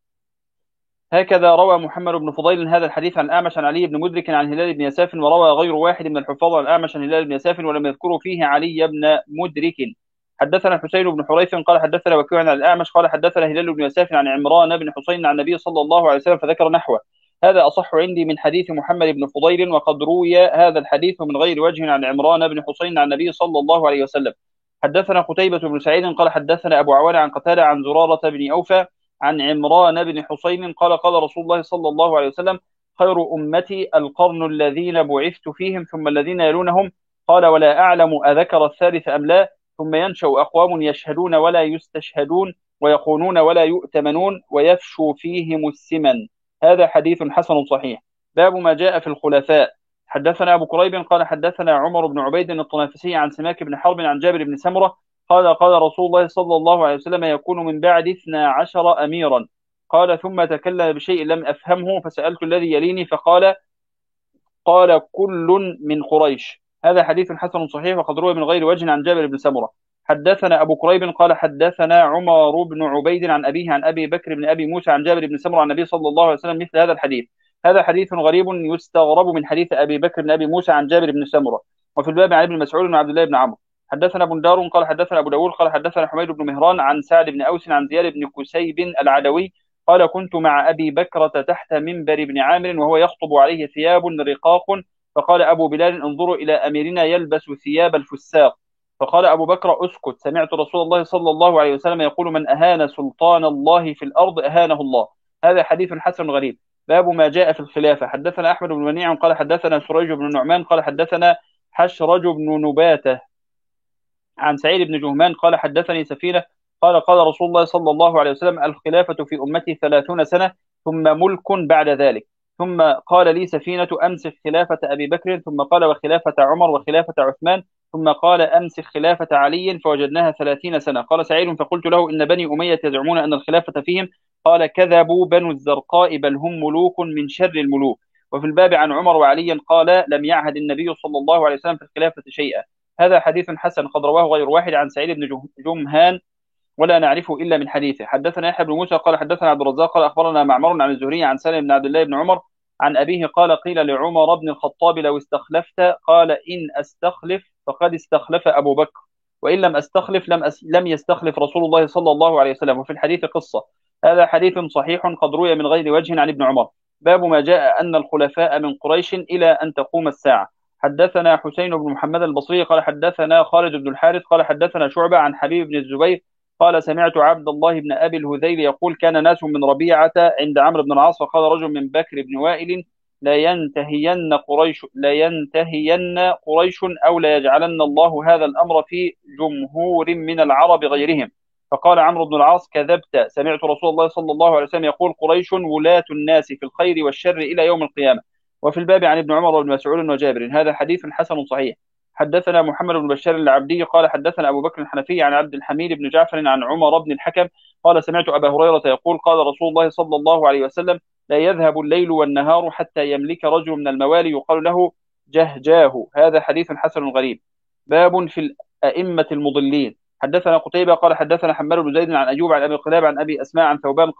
هكذا روى محمد بن فضيل هذا الحديث عن الأعمش عن علي بن مدرك عن هلال بن يساف وروى غير واحد من الحفاظ عن الأعمش عن هلال بن يساف ولم يذكروا فيه علي بن مدرك. حدثنا حسين بن حريث قال حدثنا وكيع عن الأعمش قال حدثنا هلال بن يساف عن عمران بن حسين عن النبي صلى الله عليه وسلم فذكر نحوه. هذا أصح عندي من حديث محمد بن فضيل وقد روي هذا الحديث من غير وجه عن عمران بن حسين عن النبي صلى الله عليه وسلم. حدثنا قتيبة بن سعيد قال حدثنا أبو عوانة عن قتادة عن زرارة بن أوفى عن عمران بن حسين قال قال رسول الله صلى الله عليه وسلم خير أمتي القرن الذين بعثت فيهم ثم الذين يلونهم قال ولا أعلم أذكر الثالث أم لا ثم ينشأ أقوام يشهدون ولا يستشهدون ويخونون ولا يؤتمنون ويفشو فيهم السمن. هذا حديث حسن صحيح. باب ما جاء في الخلفاء. حدثنا أبو كريب قال حدثنا عمر بن عبيد الطنافسي عن سماك بن حرب عن جابر بن سمرة قال قال رسول الله صلى الله عليه وسلم يكون من بعد اثنا عشر أميرا. قال ثم تكلم بشيء لم أفهمه فسألت الذي يليني فقال قال كل من قريش. هذا حديث حسن صحيح وقد روى من غير وجه عن جابر بن سمرة. حدثنا أبو كريب قال حدثنا عمر بن عبيد عن أبيه عن أبي بكر بن أبي موسى عن جابر بن سمرة عن النبي صلى الله عليه وسلم مثل هذا الحديث. هذا حديث غريب يستغرب من حديث أبي بكر بن أبي موسى عن جابر بن سمرة. وفي الباب عن ابن مسعود وعبد الله بن عمرو. حدثنا بندار قال حدثنا أبو داود قال حدثنا حميد بن مهران عن سعد بن أوس عن زياد بن كسيب العدوي قال كنت مع أبي بكرة تحت منبر بن عامر وهو يخطب عليه ثياب رقاق فقال أبو بلال انظروا إلى أميرنا يلبس ثياب الفساق. فقال أبو بكر أسكت سمعت رسول الله صلى الله عليه وسلم يقول من أهان سلطان الله في الأرض أهانه الله. هذا حديث حسن غريب. باب ما جاء في الخلافة. حدثنا أحمد بن منيع قال حدثنا سريج بن النعمان قال حدثنا حشرج بن نباتة عن سعيد بن جهمان قال حدثني سفينة قال قال رسول الله صلى الله عليه وسلم الخلافة في أمتي ثلاثون سنة ثم ملك بعد ذلك. ثم قال لي سفينة أمسك خلافة أبي بكر ثم قال وخلافة عمر وخلافة عثمان ثم قال أمسك خلافة علي فوجدناها ثلاثين سنة. قال سعيد فقلت له إن بني أمية يزعمون أن الخلافة فيهم قال كذبوا بنو الزرقاء بل هم ملوك من شر الملوك. وفي الباب عن عمر وعلي قال لم يعهد النبي صلى الله عليه وسلم في الخلافة شيئا. هذا حديث حسن قد رواه غير واحد عن سعيد بن جمهان ولا نعرفه إلا من حديثه. حدثنا يحيى بن موسى قال حدثنا عبد الرزاق قال أخبرنا معمر عن الزهري عن سالم بن عبد الله بن عمر عن أبيه قال قيل لعمر بن الخطاب لو استخلفت قال إن أستخلف فقد استخلف أبو بكر وإن لم أستخلف لم, أس... لم يستخلف رسول الله صلى الله عليه وسلم. وفي الحديث قصة. هذا حديث صحيح قد روي من غير وجه عن ابن عمر. باب ما جاء أن الخلفاء من قريش إلى أن تقوم الساعة. حدثنا حسين بن محمد البصري قال حدثنا خالد بن الحارث قال حدثنا شعبة عن حبيب بن الزبير قال سمعت عبد الله بن أبي الهذيل يقول كان ناس من ربيعة عند عمرو بن العاص فقال رجل من بكر بن وائل لا ينتهين قريش لا ينتهين قريش أو لا يجعلن الله هذا الأمر في جمهور من العرب غيرهم. فقال عمرو بن العاص كذبت سمعت رسول الله صلى الله عليه وسلم يقول قريش ولاة الناس في الخير والشر إلى يوم القيامة. وفي الباب عن ابن عمر وابن مسعود وجابر. هذا حديث حسن صحيح. حدثنا محمد بن بشار العبدي قال حدثنا أبو بكر الحنفي عن عبد الحميد بن جعفر عن عمر بن الحكم قال سمعت أبا هريرة يقول قال رسول الله صلى الله عليه وسلم لا يذهب الليل والنهار حتى يملك رجل من الموالي يقال له جهجاه. هذا حديث حسن غريب. باب في الأئمة المضلين. حدثنا قتيبة قال حدثنا حماد بن زيد عن أيوب عن أبي قلاب عن أبي أسماء عن ثوبان قال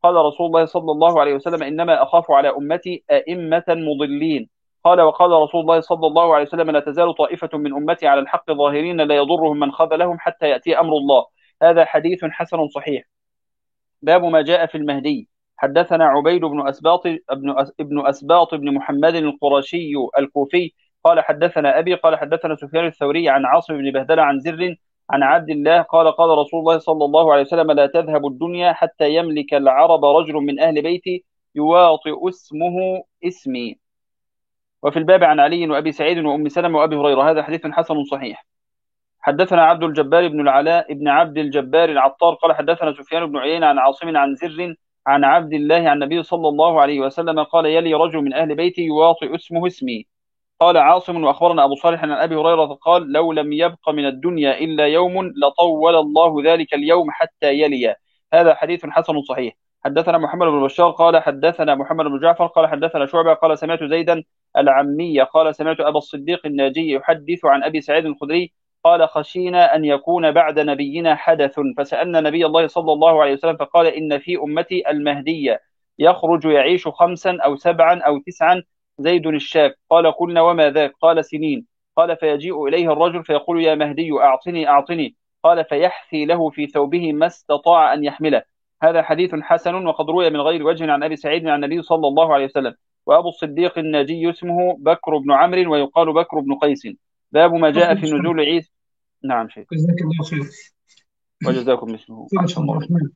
قال رسول الله صلى الله عليه وسلم إنما أخاف على أمتي أئمة مضلين. قال وقال رسول الله صلى الله عليه وسلم لا تزال طائفة من أمتي على الحق ظاهرين لا يضرهم من خذلهم حتى يأتي أمر الله. هذا حديث حسن صحيح. باب ما جاء في المهدي. حدثنا عبيد بن أسباط ابن أس- ابن أسباط بن محمد القرشي الكوفي قال حدثنا أبي قال حدثنا سفيان الثوري عن عاصم بن بهدلة عن زر عن عبد الله قال قال رسول الله صلى الله عليه وسلم لا تذهب الدنيا حتى يملك العرب رجل من أهل بيتي يواطئ اسمه اسمي. وفي الباب عن علي وأبي سعيد وأم سلمة وأبي هريرة. هذا حديث حسن صحيح. حدثنا عبد الجبار بن العلاء بن عبد الجبار العطار قال حدثنا سفيان بن عيينة عن عاصم عن زر عن عبد الله عن النبي صلى الله عليه وسلم قال يلي رجل من أهل بيتي يواطئ اسمه اسمي. قال عاصم وأخبرنا أبو صالح عن أبي هريرة قال لو لم يبق من الدنيا إلا يوم لطول الله ذلك اليوم حتى يلي. هذا حديث حسن صحيح. حدثنا محمد بن بشار قال حدثنا محمد بن جعفر قال حدثنا شعبة قال سمعت زيدا العمية قال سمعت أبا الصديق الناجي يحدث عن أبي سعيد الخدري قال خشينا أن يكون بعد نبينا حدث فسألنا نبي الله صلى الله عليه وسلم فقال إن في أمتي المهدية يخرج يعيش خمسا أو سبعا أو تسعا زيد الشاك. قال قلنا وما ذاك؟ قال سنين. قال فيجيء إليه الرجل فيقول يا مهدي أعطني أعطني. قال فيحثي له في ثوبه ما استطاع أن يحمله. هذا حديث حسن وقد روي من غير وجه عن أبي سعيد عن النبي صلى الله عليه وسلم. وأبو الصديق الناجي اسمه بكر بن عمرو ويقال بكر بن قيس. باب ما جاء في نزول عيسى. نعم شيخ. جزاك الله خير. وجزاكم مثله. أحسن الله إليكم.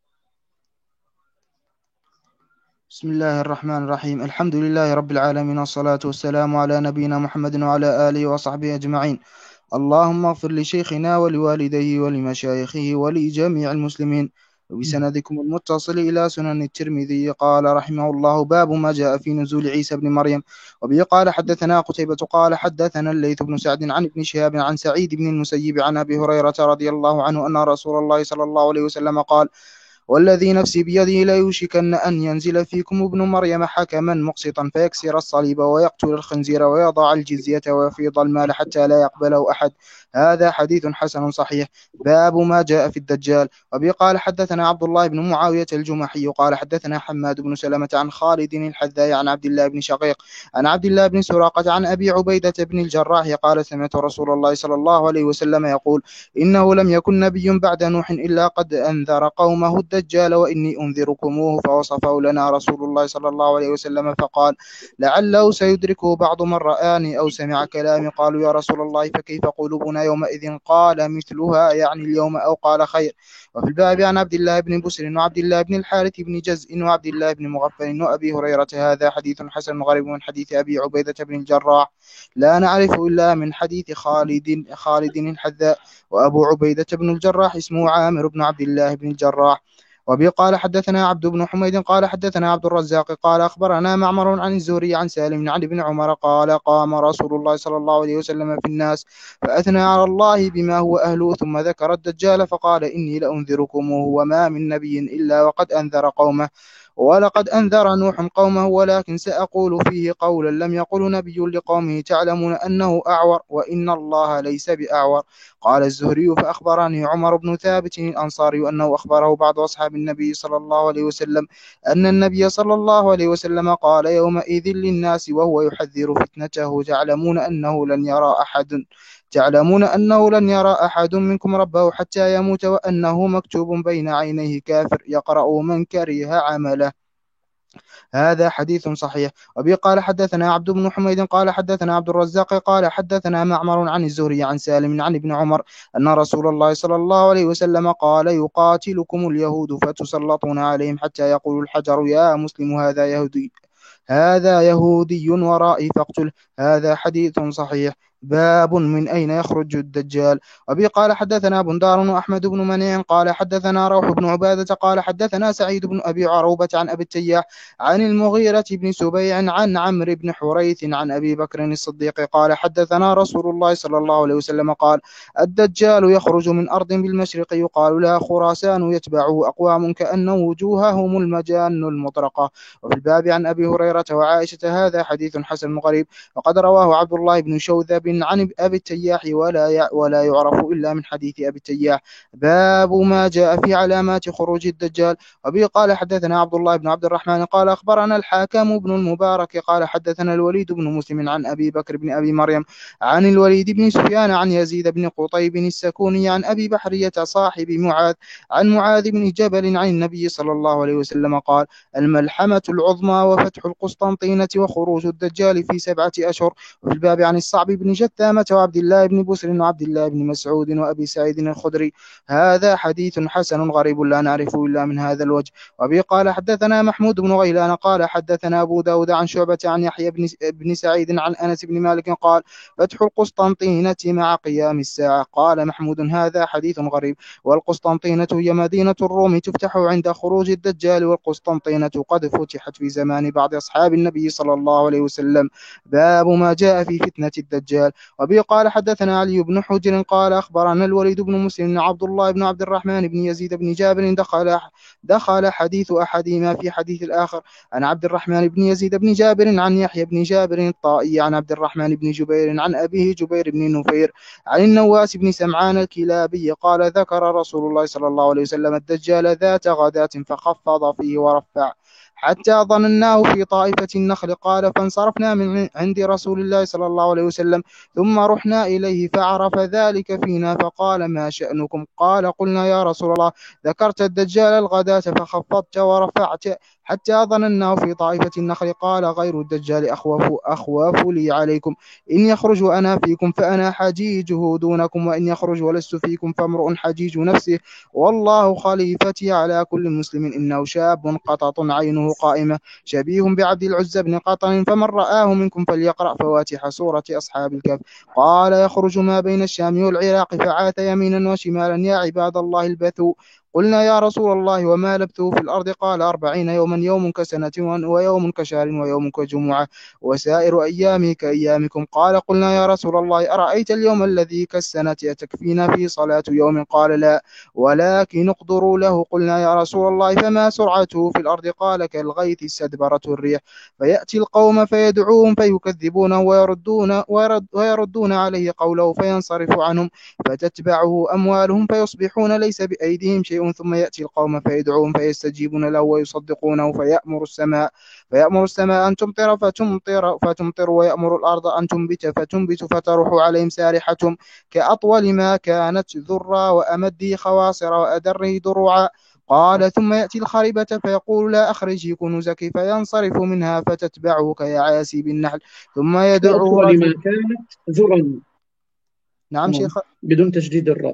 بسم الله الرحمن الرحيم. الحمد لله رب العالمين والصلاة والسلام على نبينا محمد وعلى آله وصحبه أجمعين. اللهم اغفر لشيخنا ولوالديه ولمشايخه ولجميع المسلمين. وبسندكم المتصل إلى سنن الترمذي قال رحمه الله باب ما جاء في نزول عيسى بن مريم. وبه قال حدثنا قتيبة قال حدثنا الليث بن سعد عن ابن شهاب عن سعيد بن المسيب عن أبي هريرة رضي الله عنه أن رسول الله صلى الله عليه وسلم قال والذي نفسي بيده لا يوشكن أن ينزل فيكم ابن مريم حكما مقسطا فيكسر الصليب ويقتل الخنزير ويضع الجزية ويفيض المال حتى لا يقبله أحد. هذا حديث حسن صحيح. باب ما جاء في الدجال. وبه قال حدثنا عبد الله بن معاوية الجمحي قال حدثنا حماد بن سلمة عن خالد الحذاء عن عبد الله بن شقيق عن عبد الله بن سراقة عن أبي عبيدة بن الجراح قال سمعت رسول الله صلى الله عليه وسلم يقول إنه لم يكن نبي بعد نوح إلا قد أنذر قومه الدجال وإني أنذركموه. فوصفه لنا رسول الله صلى الله عليه وسلم فقال لعله سيدركه بعض من رآني أو سمع كلامي. قالوا يا رسول الله فكيف قلوبنا يومئذ؟ قال مثلها يعني اليوم أو قال خير. وفي الباب عن عبد الله بن بسر وعبد الله بن الحارث بن جزء وعبد الله بن مغفل وأبي هريرة. هذا حديث حسن غريب من حديث أبي عبيدة بن الجراح لا نعرف إلا من حديث خالد خالد الحذاء. وأبو عبيدة بن الجراح اسمه عامر بن عبد الله بن الجراح. وبه قال حدثنا عبد بن حميد قال حدثنا عبد الرزاق قال أخبرنا معمر عن الزهري عن سالم عن ابن عمر قال قام رسول الله صلى الله عليه وسلم في الناس فأثنى على الله بما هو أهله ثم ذكر الدجال فقال إني لأنذركموه وما من نبي إلا وقد أنذر قومه ولقد أنذر نوح قومه ولكن سأقول فيه قولا لم يقل نبي لقومه تعلمون أنه أعور وإن الله ليس بأعور. قال الزهري فأخبرني عمر بن ثابت الأنصاري أنه أخبره بعض أصحاب النبي صلى الله عليه وسلم أن النبي صلى الله عليه وسلم قال يومئذ للناس وهو يحذر فتنته تعلمون أنه لن يرى أحد تعلمون أنه لن يرى أحد منكم ربه حتى يموت وأنه مكتوب بين عينيه كافر يقرأ من كره عمله. هذا حديث صحيح. وبه قال حدثنا عبد بن حميد قال حدثنا عبد الرزاق قال حدثنا معمر عن الزهري عن سالم عن ابن عمر أن رسول الله صلى الله عليه وسلم قال يقاتلكم اليهود فتسلطون عليهم حتى يقول الحجر يا مسلم هذا يهودي هذا يهودي ورائي فاقتله. هذا حديث صحيح. باب من أين يخرج الدجال. وبه قال حدثنا بندار وأحمد بن منيع قال حدثنا روح بن عبادة قال حدثنا سعيد بن أبي عروبة عن أبي التياح عن المغيرة بن سبيع عن عمرو بن حريث عن أبي بكر الصديق قال حدثنا رسول الله صلى الله عليه وسلم قال الدجال يخرج من أرض بالمشرق يقال لها خراسان يتبعه أقوام كأن وجوههم المجان المطرقة. وفي الباب عن أبي هريرة وعائشة. هذا حديث حسن غريب. وقد رواه عبد الله بن شوذب عن أبي التياح ولا ولا يعرف إلا من حديث أبي التياح. باب ما جاء في علامات خروج الدجال. وبه قال حدثنا عبد الله بن عبد الرحمن قال أخبرنا الحاكم بن المبارك قال حدثنا الوليد بن مسلم عن أبي بكر بن أبي مريم عن الوليد بن سفيان عن يزيد بن قطيب السكوني عن أبي بحرية صاحب معاذ عن معاذ بن جبل عن النبي صلى الله عليه وسلم قال: الملحمة العظمى وفتح القسطنطينة وخروج الدجال في سبعة أشهر. وفي الباب عن الصعب بن جثامة وعبد الله بن بسر وعبد الله بن مسعود وأبي سعيد الخدري. هذا حديث حسن غريب لا نعرفه إلا من هذا الوجه. وبه قال حدثنا محمود بن غيلان قال حدثنا أبو داود عن شعبة عن يحيى بن, بن سعيد عن أنس بن مالك قال: فتح القسطنطينة مع قيام الساعة. قال محمود: هذا حديث غريب. والقسطنطينة هي مدينة الروم تفتح عند خروج الدجال، والقسطنطينة قد فتحت في زمان بعض أصحاب النبي صلى الله عليه وسلم. باب ما جاء في فتنة الدجال. وبه قال حدثنا علي بن حجر قال أخبرنا الوليد بن مسلم عبد الله بن عبد الرحمن بن يزيد بن جابر دخل دخل حديث أحدهما في حديث الآخر. عن عبد الرحمن بن يزيد بن جابر عن يحيى بن جابر الطائي عن عبد الرحمن بن جبير عن أبيه جبير بن نفير عن النواس بن سمعان الكلابي قال: ذكر رسول الله صلى الله عليه وسلم الدجال ذات غداة فخفض فيه ورفع حتى ظنناه في طائفة النخل. قال: فانصرفنا من عند رسول الله صلى الله عليه وسلم ثم رحنا إليه فعرف ذلك فينا فقال: ما شأنكم؟ قال: قلنا يا رسول الله ذكرت الدجال الغداة فخفضت ورفعت حتى ظنناه في طائفة النخل. قال: غير الدجال أخوف, أخوف لي عليكم. إن يخرج أنا فيكم فأنا حجيجه دونكم، وإن يخرج ولست فيكم فامرؤ حجيج نفسه، والله خليفتي على كل مسلم. إنه شاب قطط عينه قائمة شبيه بعبد العزى بن قطن، فمن رآه منكم فليقرأ فواتح سورة أصحاب الكهف. قال: يخرج ما بين الشام والعراق فعاث يمينا وشمالا يا عباد الله البثوا. قلنا يا رسول الله وما لبثوا في الأرض؟ قال: أربعين يوما، يوم كسنة ويوم كشهر ويوم كجمعة وسائر أيامه كأيامكم. قال: قلنا يا رسول الله أرأيت اليوم الذي كالسنة أتكفينا في صلاة يوم؟ قال: لا، ولكن اقدروا له. قلنا يا رسول الله فما سرعته في الأرض؟ قال: كالغيث استدبرته الريح، فيأتي القوم فيدعوهم فيكذبونه ويردون, ويرد ويردون عليه قوله فينصرف عنهم فتتبعه أموالهم فيصبحون ليس بأيديهم شيء، ثم يأتي القوم فيدعوهم فيستجيبون له ويصدقونه فيأمر السماء فيأمر السماء أن تمطر فتمطر, فتمطر ويأمر الأرض أن تنبت فتنبت فتروح عليهم سارحتهم كأطول ما كانت ذرا وأمدي خواصر وأدره دروعا. قال: ثم يأتي الخربة فيقول: لا أخرجي كنوزك، فينصرف منها فتتبعه كيعاسي بالنحل، ثم يدعو كأطول رجل. ما كانت ذرا. نعم شيخ. بدون تشديد الراء.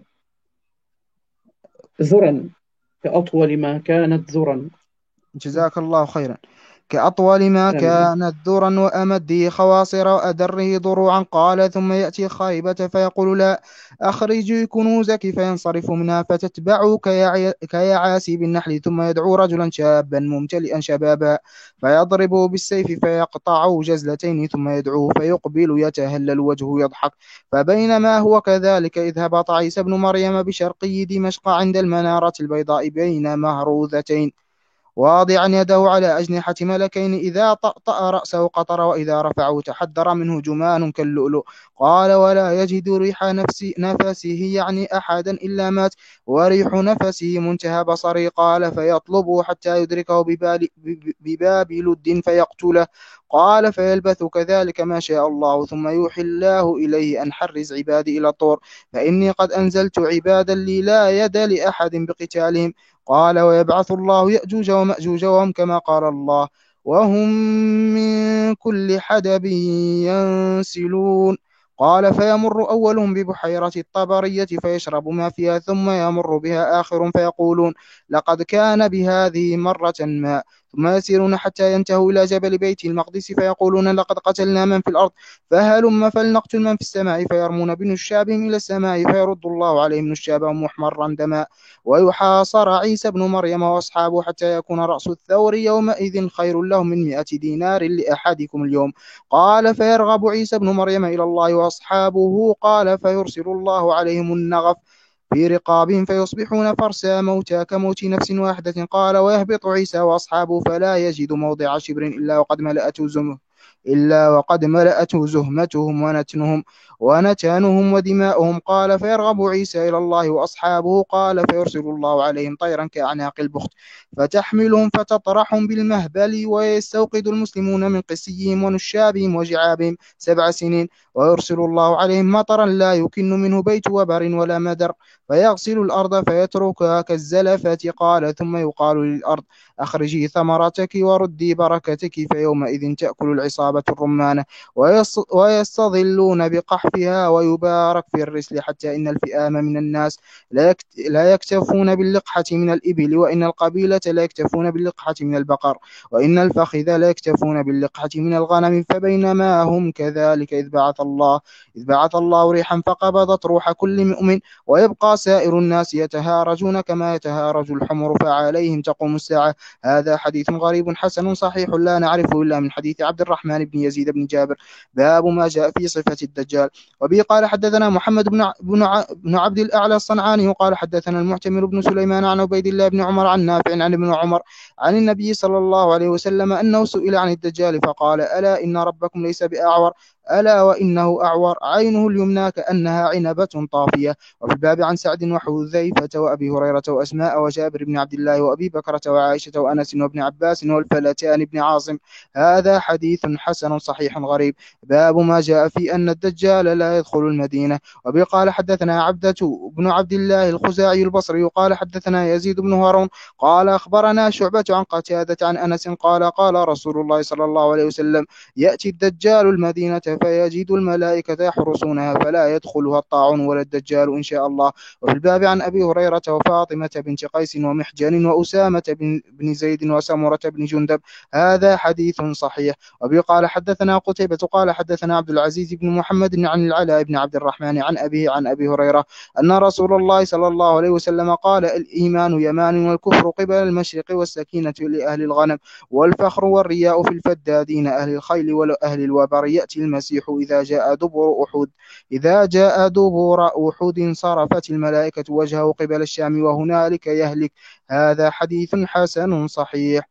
ذرا، كأطول ما كانت ذرا. جزاك الله خيرا. كأطول ما آمين. كانت ذرا وأمده خواصر وأدره ضروعا. قال: ثم يأتي الخائبة فيقول: لا أخرجي كنوزك، فينصرف منها فتتبع كيعاسي بالنحل، ثم يدعو رجلا شابا ممتلئا شبابا فيضربه بالسيف فيقطعه جزلتين، ثم يدعوه فيقبل يتهلل وجهه يضحك. فبينما هو كذلك إذ هبط عيسى بن مريم بشرقي دمشق عند المنارة البيضاء بين مهروذتين واضعا يده على أجنحة ملكين، إذا طأطأ رأسه قطر، وإذا رفعه تحدر منه جمان كاللؤلؤ. قال: ولا يجد ريح نفسه, نفسه يعني أحدا إلا مات، وريح نفسه منتهى بصري. قال: فيطلبه حتى يدركه ببال بباب لد فيقتله. قال: فيلبث كذلك ما شاء الله، ثم يوحي الله إليه أن حرز عبادي إلى الطور، فإني قد أنزلت عبادا لي لا يد لأحد بقتالهم. قال: ويبعث الله يأجوج ومأجوج وهم كما قال الله، وهم من كل حدب ينسلون. قال: فيمر أولهم ببحيرة الطبرية فيشرب ما فيها، ثم يمر بها آخر فيقولون: لقد كان بهذه مرة ماء، ثم يسيرون حتى ينتهوا إلى جبل بيت المقدس فيقولون: لقد قتلنا من في الأرض فهلم فلنقتل من في السماء، فيرمون بنشابهم إلى السماء فيرد الله عليهم نشابهم محمرا دماء، ويحاصر عيسى بن مريم وأصحابه حتى يكون رأس الثور يومئذ خير لهم من مئة دينار لأحدكم اليوم. قال: فيرغب عيسى بن مريم إلى الله وأصحابه. قال: فيرسل الله عليهم النغف في رقابهم فيصبحون فرسا موتى كموت نفس واحدة. قال: ويهبط عيسى وأصحابه فلا يجد موضع شبر إلا وقد ملأته زمه إلا وقد ملأته زهمتهم ونتنهم ونتانهم ودماؤهم. قال فيرغب عيسى إلى الله وأصحابه. قال فيرسل الله عليهم طيرا كأعناق البخت فتحملهم فتطرحهم بالمهبل، ويستوقد المسلمون من قسيهم ونشابهم وجعابهم سبع سنين، ويرسل الله عليهم مطرا لا يكن منه بيت وبر ولا مدر، فيغسل الأرض فيتركها كالزلفة. قال ثم يقال للأرض أخرجي ثمرتك وردي بركتك، فيومئذ تأكل العصابة الرمانة ويستظلون بقحفها، ويبارك في الرسل، حتى إن الفئام من الناس لا يكتفون باللقحة من الإبل، وإن القبيلة لا يكتفون باللقحة من البقر، وإن الفخذ لا يكتفون باللقحة من الغنم. فبينما هم كذلك إذ بعث الله إذ بعث الله ريحا فقبضت روح كل مؤمن، ويبقى سائر الناس يتهارجون كما يتهارج الحمر، فعليهم تقوم الساعة. هذا حديث غريب حسن صحيح لا نعرفه إلا من حديث عبد الرحمن بن يزيد بن جابر. باب ما جاء في صفة الدجال. وبه قال حدثنا محمد بن بن عبد الأعلى الصنعاني قال حدثنا المعتمر بن سليمان عن عبيد الله بن عمر عن نافع عن ابن عمر عن النبي صلى الله عليه وسلم أنه سئل عن الدجال فقال: ألا إن ربكم ليس بأعور، ألا وإنه أعور، عينه اليمنى كأنها عنبة طافية. وفي الباب عن سعد وحذيفة وأبي هريرة وأسماء وجابر بن عبد الله وأبي بكرة وعائشة وأنس وابن عباس والفلتان بن عاصم. هذا حديث حسن صحيح غريب. باب ما جاء في أن الدجال لا يدخل المدينة. وبه قال حدثنا عبدة بن عبد الله الخزاعي البصري قال حدثنا يزيد بن هارون قال أخبرنا شعبة عن قتادة عن أنس قال قال رسول الله صلى الله عليه وسلم: يأتي الدجال المدينة فيجد الملائكة يحرسونها فلا يدخلها الطاعون ولا الدجال إن شاء الله. وفي الباب عن أبي هريرة وفاطمة بنت قيس ومحجن وأسامة بن زيد وسمرة بن جندب. هذا حديث صحيح. وبه قال حدثنا قتيبة قال حدثنا عبد العزيز بن محمد عن العلاء بن عبد الرحمن عن أبيه عن أبي هريرة أن رسول الله صلى الله عليه وسلم قال: الإيمان يمان والكفر قبل المشرق، والسكينة لأهل الغنم، والفخر والرياء في الفدادين أهل الخيل وأهل الوبر. يأتي المسيح إذا جاء دبر أحد إذا جاء دبر أحد صرفت الملائكة وجهه قبل الشام وهنالك يهلك. هذا حديث حسن صحيح.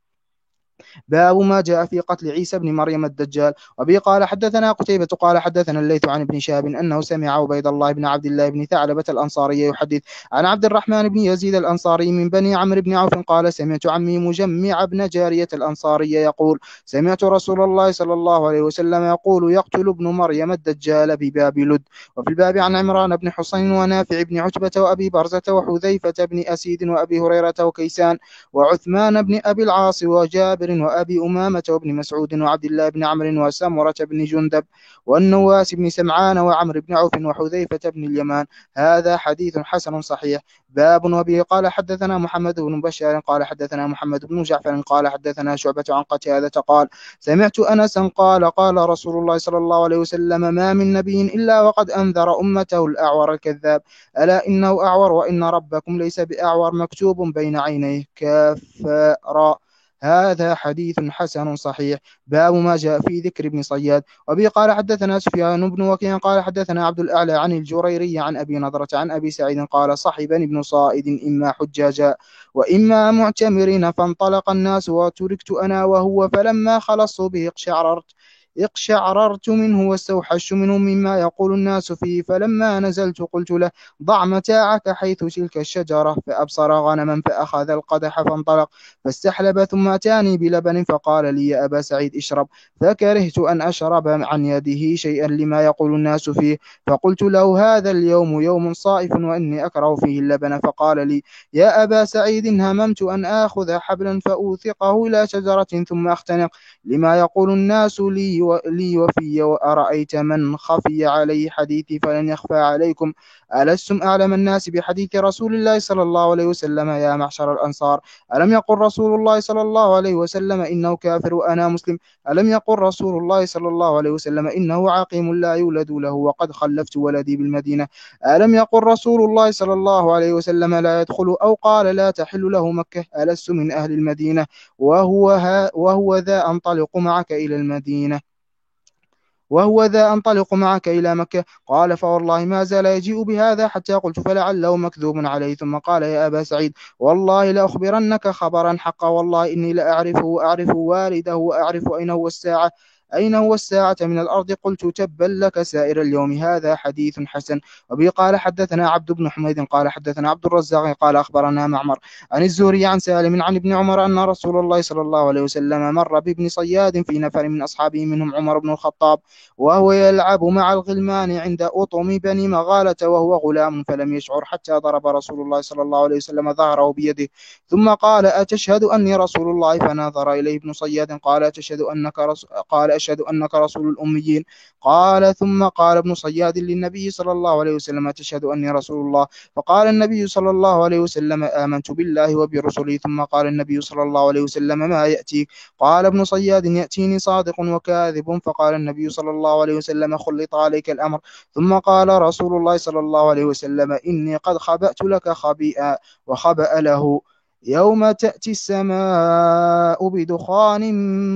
باب ما جاء في قتل عيسى بن مريم الدجال. وبه قال حدثنا قتيبة قال حدثنا الليث عن ابن شهاب أنه سمع عبيد الله بن عبد الله بن ثعلبة الأنصاري يحدث عن عبد الرحمن بن يزيد الأنصاري من بني عمرو بن عوف قال: سمعت عمي مجمع بن جارية الأنصاري يقول: سمعت رسول الله صلى الله عليه وسلم يقول: يقتل ابن مريم الدجال بباب لد. وفي الباب عن عمران بن حسين ونافع بن عتبة وأبي برزة وحذيفة بن أسيد وأبي هريرة وكيسان وعثمان بن أبي العاص وجابر وأبي أمامة وابن مسعود وعبد الله بن عمرو وسمرة بن جندب والنواس بن سمعان وعمرو بن عوف وحذيفة بن اليمان. هذا حديث حسن صحيح. باب. وبه قال حدثنا محمد بن بشار قال حدثنا محمد بن جعفر قال حدثنا شعبة عن قتادة قال: سمعت أنسا قال: قال رسول الله صلى الله عليه وسلم: ما من نبي إلا وقد أنذر أمته الأعور الكذاب، ألا إنه أعور وإن ربكم ليس بأعور مكتوب بين عينيه كافراء. هذا حديث حسن صحيح. باب ما جاء في ذكر ابن صياد. وبه قال حدثنا سفيان بن وكيع قال حدثنا عبد الأعلى عن الجريري عن أبي نضرة عن أبي سعيد قال: صحبني ابن صائد إما حجاجا وإما معتمرين، فانطلق الناس وتركت أنا وهو، فلما خلصوا به اقشعررت اقشعررت منه واستوحشت منه مما يقول الناس فيه، فلما نزلت قلت له: ضع متاعك حيث تلك الشجرة، فأبصر غنما فأخذ القدح فانطلق فاستحلب، ثم أتاني بلبن فقال لي: يا أبا سعيد اشرب، فكرهت أن أشرب عن يده شيئا لما يقول الناس فيه، فقلت له: هذا اليوم يوم صائف وإني أكره فيه اللبن. فقال لي: يا أبا سعيد هممت أن آخذ حبلا فأوثقه إلى شجرة ثم أختنق لما يقول الناس لي لي وفي، وأرأيت من خفي عليه حديثي فلن يخفى عليكم، ألستم أعلم الناس بحديث رسول الله صلى الله عليه وسلم يا معشر الأنصار؟ ألم يقل رسول الله صلى الله عليه وسلم إنه كافر وأنا مسلم؟ ألم يقل رسول الله صلى الله عليه وسلم إنه عقيم لا يولد له وقد خلفت ولدي بالمدينة؟ ألم يقل رسول الله صلى الله عليه وسلم لا يدخل أو قال لا تحل له مكة؟ ألست من أهل المدينة وهو, وهو ذا أنطلق معك إلى المدينة وهو ذا أنطلق معك إلى مكة؟ قال: فوالله ما زال يجيء بهذا حتى قلت فلعله مكذوب عليه. ثم قال: يا أبا سعيد والله لأخبرنك خبرا حقا، والله إني لأعرفه وأعرف والده وأعرف أين هو الساعة أين هو الساعة من الأرض؟ قلت تبا لك سائر اليوم. هذا حديث حسن. وبه قال حدثنا عبد بن حميد قال حدثنا عبد الرزاق قال أخبرنا معمر عن الزهري عن سالم عن ابن عمر أن رسول الله صلى الله عليه وسلم مر بابن صياد في نفر من أصحابه منهم عمر بن الخطاب وهو يلعب مع الغلمان عند أطم بني مغالة وهو غلام، فلم يشعر حتى ضرب رسول الله صلى الله عليه وسلم ظهره بيده ثم قال أتشهد أني رسول الله؟ فنظر إليه ابن صياد قال أتشهد أنك رسول قال أشهد أنك رسول الأميين. قال ثم قال ابن صياد للنبي صلى الله عليه وسلم أتشهد أني رسول الله؟ فقال النبي صلى الله عليه وسلم آمنت بالله وبرسله. ثم قال النبي صلى الله عليه وسلم ما يأتيك؟ قال ابن صياد يأتيني صادق وكاذب. فقال النبي صلى الله عليه وسلم خلط عليك الأمر. ثم قال رسول الله صلى الله عليه وسلم إني قد خبأت لك خبيئا وخبأ له. يوم تأتي السماء بدخان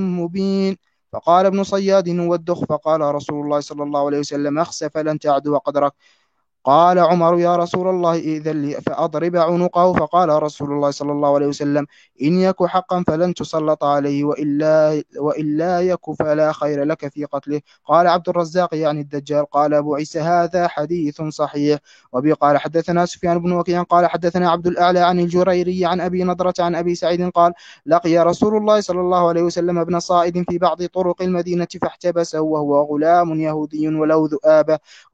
مبين. فقال ابن صياد والدخ. فقال رسول الله صلى الله عليه وسلم اخسف فلن تعدو قدرك. قال عمر يا رسول الله إذن لي فأضرب عنقه. فقال رسول الله صلى الله عليه وسلم إن يك حقا فلن تسلط عليه وإلا, وإلا يك فلا خير لك في قتله. قال عبد الرزاق يعني الدجال. قال أبو عيسى هذا حديث صحيح. وبي قال حدثنا سفيان بن وكيع قال حدثنا عبد الأعلى عن الجريري عن أبي نضرة عن أبي سعيد قال لقي رسول الله صلى الله عليه وسلم ابن صائد في بعض طرق المدينة فاحتبسه وهو غلام يهودي وله ذؤابة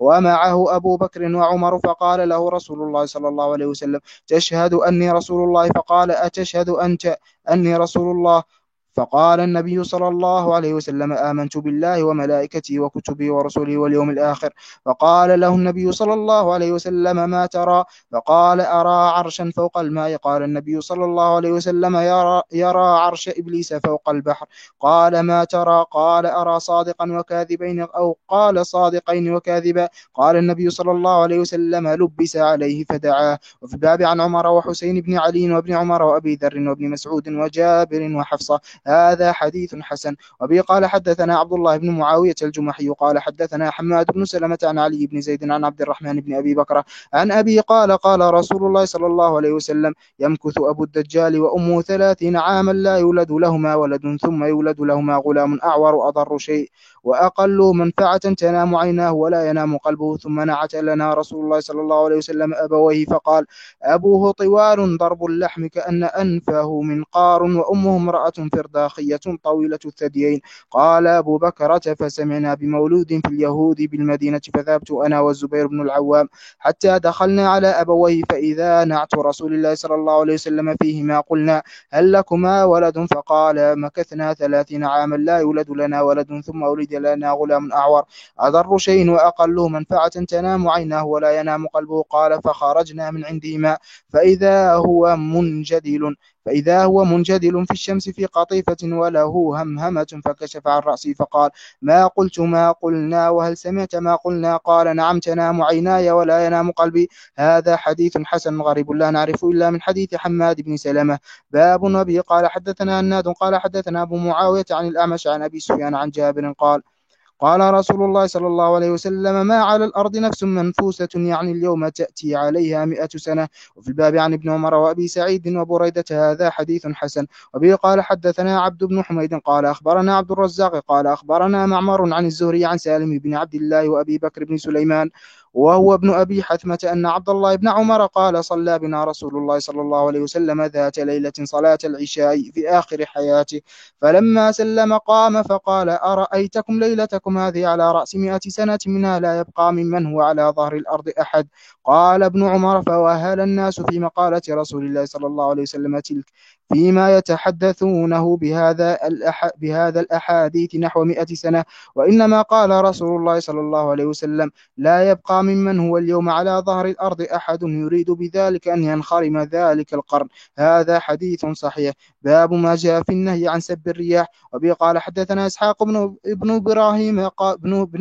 ومعه أبو بكر وعمر. فقال له رسول الله صلى الله عليه وسلم تشهد أني رسول الله؟ فقال أتشهد أنت أني رسول الله؟ فقال النبي صلى الله عليه وسلم آمنت بالله وملائكته وكتبه ورسله واليوم الآخر. فقال له النبي صلى الله عليه وسلم ما ترى؟ فقال أرى عرشا فوق الماء. قال النبي صلى الله عليه وسلم يرى, يرى عرش إبليس فوق البحر. قال ما ترى؟ قال أرى صادقا وكاذبين أو قال صادقين وكاذبا. قال النبي صلى الله عليه وسلم لبس عليه فدعاه. وفي الباب عن عمر وحسين بن علي وابن عمر وأبي ذر وابن مسعود وجابر وحفصة. هذا حديث حسن. وبه قال حدثنا عبد الله بن معاوية الجمحي قال حدثنا حماد بن سلمة عن علي بن زيد عن عبد الرحمن بن أبي بكر عن أبي قال قال رسول الله صلى الله عليه وسلم يمكث أبو الدجال وأمه ثلاثين عاما لا يولد لهما ولد ثم يولد لهما غلام أعور أضر شيء وأقل منفعة تنام عيناه ولا ينام قلبه. ثم نعت لنا رسول الله صلى الله عليه وسلم أبويه فقال أبوه طوال ضرب اللحم كأن أنفه منقار وأمه امرأة فرداخية طويلة الثديين. قال أبو بكرة فسمعنا بمولود في اليهود بالمدينة فذهبت أنا والزبير بن العوام حتى دخلنا على أبويه فإذا نعت رسول الله صلى الله عليه وسلم فيهما. قلنا هل لكما ولد؟ فقال مكثنا ثلاثين عاما لا يولد لنا ولد ثم ولد لنا غلام أعور أضر شيء وأقله منفعة تنام عيناه ولا ينام قلبه. قال فخرجنا من عندهما فإذا هو منجدل فإذا هو منجدل في الشمس في قطيفة وله همهمة فكشف عن رأسي فقال ما قلت ما قلنا وهل سمعت ما قلنا؟ قال نعم تنام عيناي ولا ينام قلبي. هذا حديث حسن غريب لا نعرف إلا من حديث حماد بن سلمة. باب. وبه قال حدثنا هناد قال حدثنا أبو معاوية عن الأعمش عن أبي سفيان عن جابر قال قال رسول الله صلى الله عليه وسلم ما على الأرض نفس منفوسة يعني اليوم تأتي عليها مئة سنة. وفي الباب عن ابن عمر وأبي سعيد وبريدة. هذا حديث حسن. وبه قال حدثنا عبد بن حميد قال أخبرنا عبد الرزاق قال أخبرنا معمر عن الزهري عن سالم بن عبد الله وأبي بكر بن سليمان وهو ابن أبي حثمة أن عبد الله بن عمر قال صلى بنا رسول الله صلى الله عليه وسلم ذات ليلة صلاة العشاء في آخر حياته فلما سلم قام فقال أرأيتكم ليلتكم هذه على رأس مئة سنة منها لا يبقى ممن هو على ظهر الأرض أحد. قال ابن عمر فوهل الناس في مقالة رسول الله صلى الله عليه وسلم تلك فيما يتحدثونه بهذا, الأح... بهذا الأحاديث نحو مئة سنة. وإنما قال رسول الله صلى الله عليه وسلم لا يبقى ممن هو اليوم على ظهر الأرض أحد يريد بذلك أن ينخرم ذلك القرن. هذا حديث صحيح. باب ما جاء في النهي عن سب الرياح. وبه قال حدثنا إسحاق بن ابن إبراهيم بن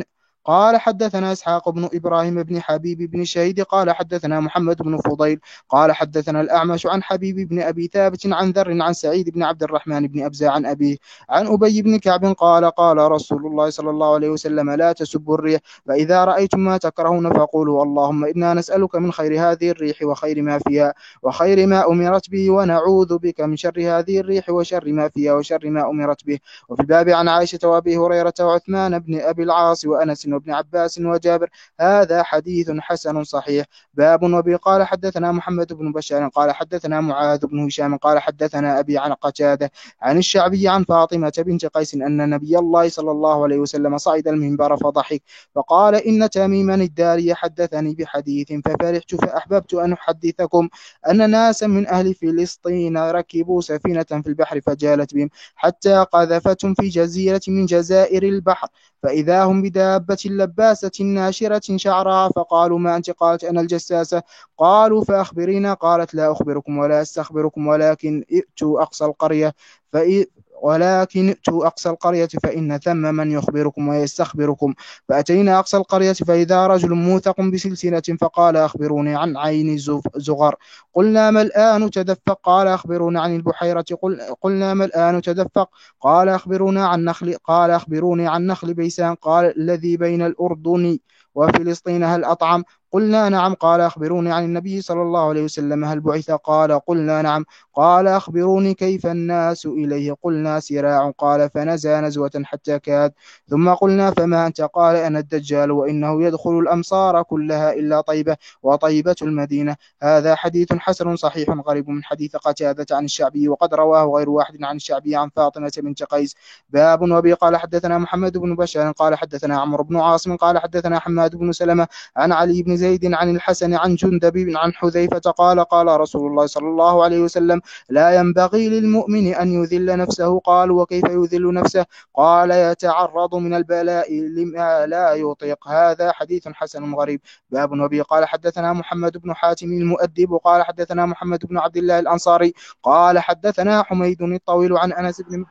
قال حدثنا إسحاق بن إبراهيم بن حبيب بن شهيد قال حدثنا محمد بن فضيل قال حدثنا الأعمش عن حبيب بن أبي ثابت عن ذر عن سعيد بن عبد الرحمن بن أبزة عن أبيه عن أبي بن كعب قال قال رسول الله صلى الله عليه وسلم لا تسبوا الريح فإذا رأيتم ما تكرهون فقولوا اللهم إنا نسألك من خير هذه الريح وخير ما فيها وخير ما أمرت به ونعوذ بك من شر هذه الريح وشر ما فيها وشر ما أمرت به. وفي الباب عن عائشة وأبي هريرة وعثمان بن أبي العاص وأنس وابن عباس وجابر. هذا حديث حسن صحيح. باب وبي قال حدثنا محمد بن بشار قال حدثنا معاذ بن هشام قال حدثنا أبي عن قتادة عن الشعبي عن فاطمة بنت قيس أن نبي الله صلى الله عليه وسلم صعد المنبر فضحك فقال إن تميما الداري حدثني بحديث ففرحت فأحببت أن أحدثكم أن ناسا من أهل فلسطين ركبوا سفينة في البحر فجالت بهم حتى قذفتهم في جزيرة من جزائر البحر فإذا هم بدابة لباسة ناشرة شعرها فقالوا ما أنت؟ قالت أنا الجساسة. قالوا فأخبرينا. قالت لا أخبركم ولا أستخبركم ولكن ائتوا أقصى القرية فإ... ولكن ائتوا أقصى القرية فإن ثم من يخبركم ويستخبركم. فأتينا أقصى القرية فإذا رجل موثق بسلسلة فقال أخبروني عن عين زغر. قلنا ما الآن تدفق؟ قال أخبرونا عن البحيرة. قل... قلنا ما الآن تدفق؟ قال أخبرونا عن نخل قال أخبروني عن نخل بيسان. قال الذي بين الأردن وفلسطين هل أطعم؟ قلنا نعم. قال أخبروني عن النبي صلى الله عليه وسلم هل بعث؟ قال قلنا نعم. قال أخبروني كيف الناس إليه؟ قلنا سراع. قال فنزى نزوة حتى كاد. ثم قلنا فما أنت؟ قال أنا الدجال وإنه يدخل الأمصار كلها إلا طيبة وطيبة المدينة. هذا حديث حسن صحيح غريب من حديث قتادة عن الشعبي وقد رواه غير واحد عن الشعبي عن فاطمة بنت قيس. باب وبي قال حدثنا محمد بن بشار قال حدثنا عمرو بن عاصم قال حدثنا حماد بن سلمة عن علي بن زيد عن الحسن عن جندب عن حذيفة قال قال رسول الله صلى الله عليه وسلم لا ينبغي للمؤمن أن يذل نفسه. قال وكيف يذل نفسه؟ قال يتعرض من البلاء لما لا يطيق. هذا حديث حسن غريب. باب وبي قال حدثنا محمد بن حاتم المؤدب قال حدثنا محمد بن عبد الله الأنصاري قال حدثنا حميد الطويل عن أنس بن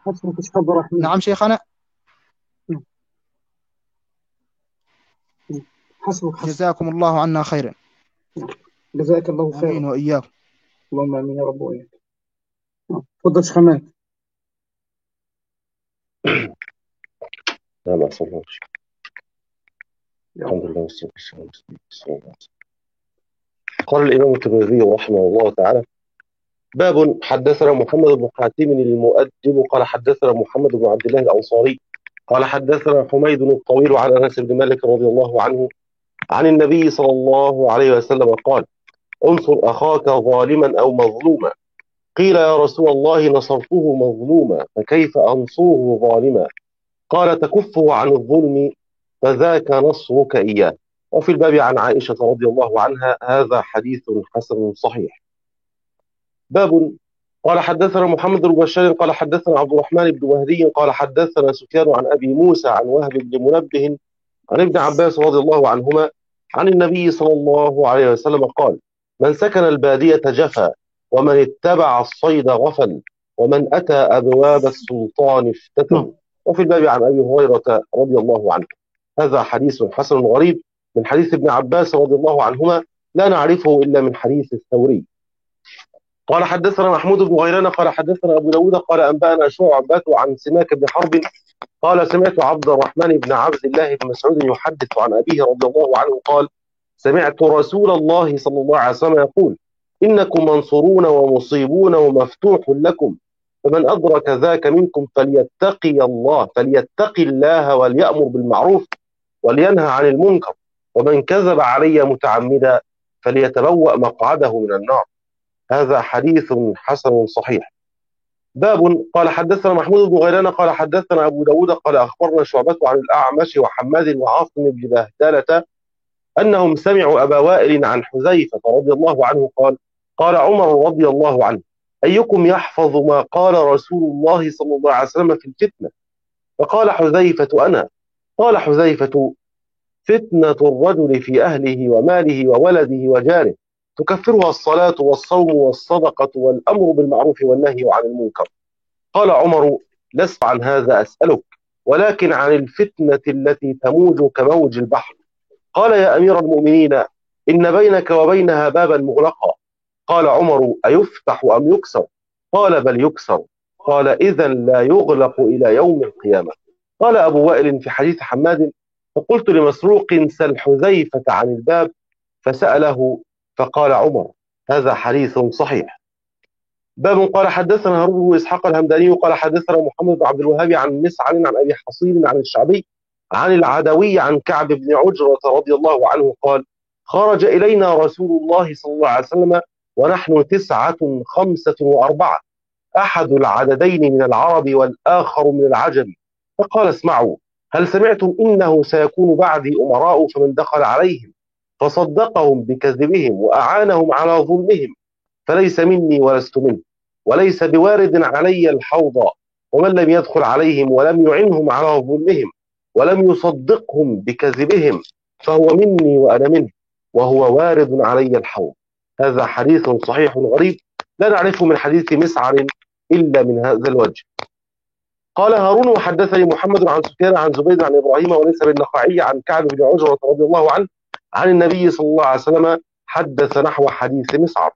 نعم شيخنا. حسبك حسبك. جزاكم الله عنا خيرا. جزاك الله خيرا. آمين وإياكم. اللهم آمين يا رب وإياك. تفضل شيخ حماد. لا ما أصلحش. الحمد لله والصلاة والسلام. قال الإمام الترمذي رحمه الله تعالى باب حدثنا محمد بن حاتم المؤدب قال حدثنا محمد بن عبد الله الأنصاري قال حدثنا حميد الطويل عن أنس بن مالك رضي الله عنه عن النبي صلى الله عليه وسلم قال انصر أخاك ظالما أو مظلوما. قيل يا رسول الله نصرته مظلوما فكيف أنصره ظالما؟ قال تكفه عن الظلم فذاك نصرك إياه. وفي الباب عن عائشة رضي الله عنها. هذا حديث حسن صحيح. باب قال حدثنا محمد بن بشار قال حدثنا عبد الرحمن بن مهدي قال حدثنا سفيان عن أبي موسى عن وهب بن منبه عن ابن عباس رضي الله عنهما عن النبي صلى الله عليه وسلم قال من سكن البادية جفا ومن اتبع الصيد غفل ومن أتى أبواب السلطان افتتن. وفي الباب عن أبي هريرة رضي الله عنه. هذا حديث حسن غريب من حديث ابن عباس رضي الله عنهما لا نعرفه إلا من حديث الثوري. قال حدثنا محمود بن غيلان قال حدثنا أبو داود قال أنبأنا شعبة عن سماك بن حرب قال سمعت عبد الرحمن بن عبد الله بن مسعود يحدث عن أبيه رضي الله عنه قال سمعت رسول الله صلى الله عليه وسلم يقول إنكم منصورون ومصيبون ومفتوح لكم فمن أدرك ذاك منكم فليتقي الله فليتقي الله وليأمر بالمعروف ولينهى عن المنكر ومن كذب علي متعمدا فليتبوأ مقعده من النار. هذا حديث حسن صحيح. باب قال حدثنا محمود بن غيلان قال حدثنا أبو داود قال أخبرنا شعبة عن الأعمش وحماد وعاصم بن بهدلة أنهم سمعوا أبا وائل عن حذيفة رضي الله عنه قال قال عمر رضي الله عنه أيكم يحفظ ما قال رسول الله صلى الله عليه وسلم في الفتنة؟ فقال حذيفة أنا. قال حذيفة فتنة الرجل في أهله وماله وولده وجاره تكفرها الصلاة والصوم والصدقة والأمر بالمعروف والنهي عن المنكر. قال عمر لست عن هذا أسألك ولكن عن الفتنة التي تموج كموج البحر. قال يا أمير المؤمنين إن بينك وبينها بابا مغلقا. قال عمر أيفتح أم يكسر؟ قال بل يكسر. قال إذا لا يغلق إلى يوم القيامة. قال أبو وائل في حديث حماد فقلت لمسروق سل حذيفة عن الباب فسأله فقال عمر. هذا حديث صحيح. باب قال حدثنا هارون بن إسحاق الهمداني قال حدثنا محمد بن عبد الوهاب عن مسعر عن أبي حصين عن الشعبي عن العدوي عن كعب بن عجرة رضي الله عنه قال خرج إلينا رسول الله صلى الله عليه وسلم ونحن تسعة خمسة وأربعة، أحد العددين من العرب والآخر من العجم، فقال اسمعوا هل سمعتم إنه سيكون بعدي أمراء فمن دخل عليهم فصدقهم بكذبهم وأعانهم على ظلمهم فليس مني ولست منه، وليس بوارد علي الحوض، ومن لم يدخل عليهم ولم يعنهم على ظلمهم ولم يصدقهم بكذبهم فهو مني وأنا منه، وهو وارد علي الحوض. هذا حديث صحيح غريب لا نعرفه من حديث مسعر إلا من هذا الوجه. قال هارون وحدثني محمد عن سفيان عن زبيد عن إبراهيم وليس بالنخعي عن كعب بن عجرة رضي الله عنه عن النبي صلى الله عليه وسلم حدث نحو حديث مسعر.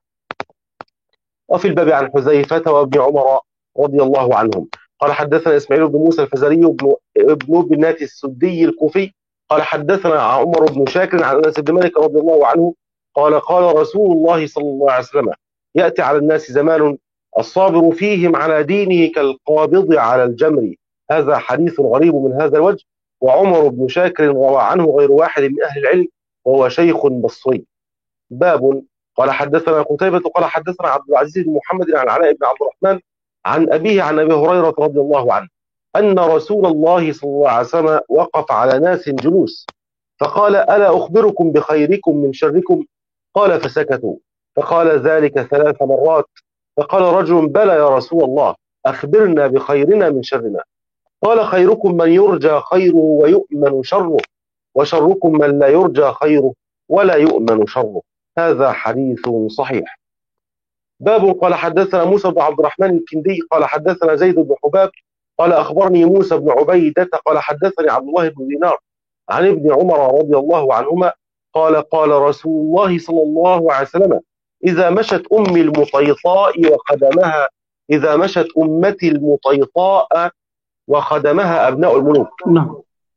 وفي الباب عن حذيفة وابن عمر رضي الله عنهم قال حدثنا إسماعيل بن موسى الفزاري ابن ابن بنات السدي الكوفي قال حدثنا عمر بن شاكر عن أنس بن مالك رضي الله عنه قال قال رسول الله صلى الله عليه وسلم يأتي على الناس زمان الصابر فيهم على دينه كالقابض على الجمر. هذا حديث غريب من هذا الوجه، وعمر بن شاكر روى عنه غير واحد من أهل العلم وهو شيخ بصري. باب قال حدثنا قتيبة قال حدثنا عبد العزيز بن محمد عن علاء بن عبد الرحمن عن أبيه عن أبي هريرة رضي الله عنه أن رسول الله صلى الله عليه وسلم وقف على ناس جلوس فقال ألا أخبركم بخيركم من شركم؟ قال فسكتوا، فقال ذلك ثلاث مرات، فقال رجل بلى يا رسول الله أخبرنا بخيرنا من شرنا. قال خيركم من يرجى خيره ويؤمن شره، وشركم من لا يرجى خيره ولا يؤمن شره. هذا حديث صحيح. باب قال حدثنا موسى بن عبد الرحمن الكندي قال حدثنا زيد بن حباب قال أخبرني موسى بن عبيدة قال حدثني عبد الله بن دينار عن ابن عمر رضي الله عنهما قال قال رسول الله صلى الله عليه وسلم إذا مشت أمي المطيطاء وخدمها إذا مشت أمتي المطيطاء وخدمها أبناء الملوك. نعم.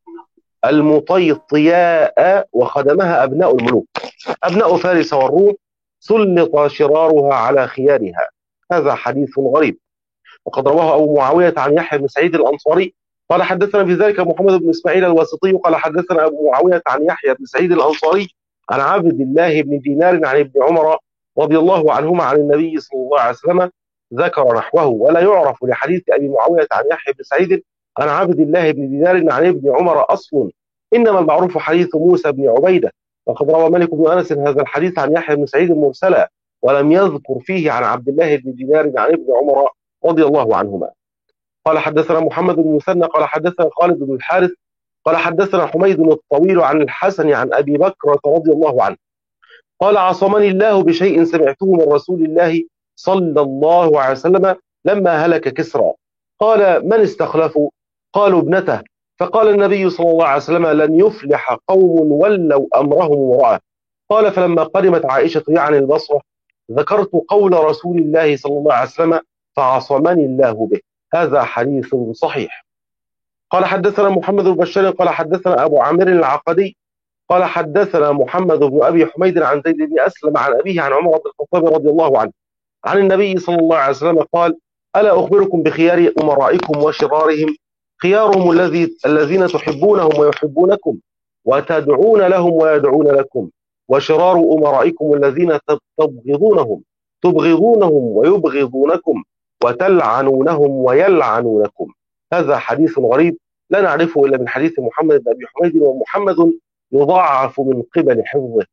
المطيطياء وخدمها أبناء الملوك، أبناء فارس والروم، سلط شرارها على خيارها. هذا حديث غريب. وقد رواه أبو معاوية عن يحيى بن سعيد الأنصاري قال حدثنا في ذلك محمد بن إسماعيل الواسطي قال حدثنا أبو معاوية عن يحيى بن سعيد الأنصاري عن عبد الله بن دينار عن ابن عمر رضي الله عنهما عن النبي صلى الله عليه وسلم ذكر نحوه، ولا يعرف لحديث أبي معاوية عن يحيى بن سعيد عن عبد الله بن دينار عن ابن عمر أصل، إنما المعروف حديث موسى بن عبيدة. وقد روى مالك بن أنس هذا الحديث عن يحيى بن سعيد مرسلا ولم يذكر فيه عن عبد الله بن دينار عن ابن عمر رضي الله عنهما. قال حدثنا محمد بن مثنى قال حدثنا خالد بن الحارث قال حدثنا حميد الطويل عن الحسن عن أبي بكر رضي الله عنه قال عصمني الله بشيء سمعته من رسول الله صلى الله عليه وسلم لما هلك كسرى. قال من استخلفوا؟ قالوا ابنته. فقال النبي صلى الله عليه وسلم لن يفلح قوم ولوا أمرهم امرأة. قال فلما قدمت عائشة يعني البصرة ذكرت قول رسول الله صلى الله عليه وسلم فعصمني الله به. هذا حديث صحيح. قال حدثنا محمد بن بشار قال حدثنا أبو عامر العقدي قال حدثنا محمد بن أبي حميد عن زيد بن أسلم عن أبيه عن عمر بن الخطاب رضي الله عنه عن النبي صلى الله عليه وسلم قال ألا أخبركم بخيار أمرائكم وشرارهم؟ خيارهم الذي الذين تحبونهم ويحبونكم وتدعون لهم ويدعون لكم، وشرار أمرائكم الذين تبغضونهم تبغضونهم ويبغضونكم وتلعنونهم ويلعنونكم. هذا حديث غريب لا نعرفه إلا من حديث محمد بن أبي حميد، ومحمد يضاعف من قبل حفظه.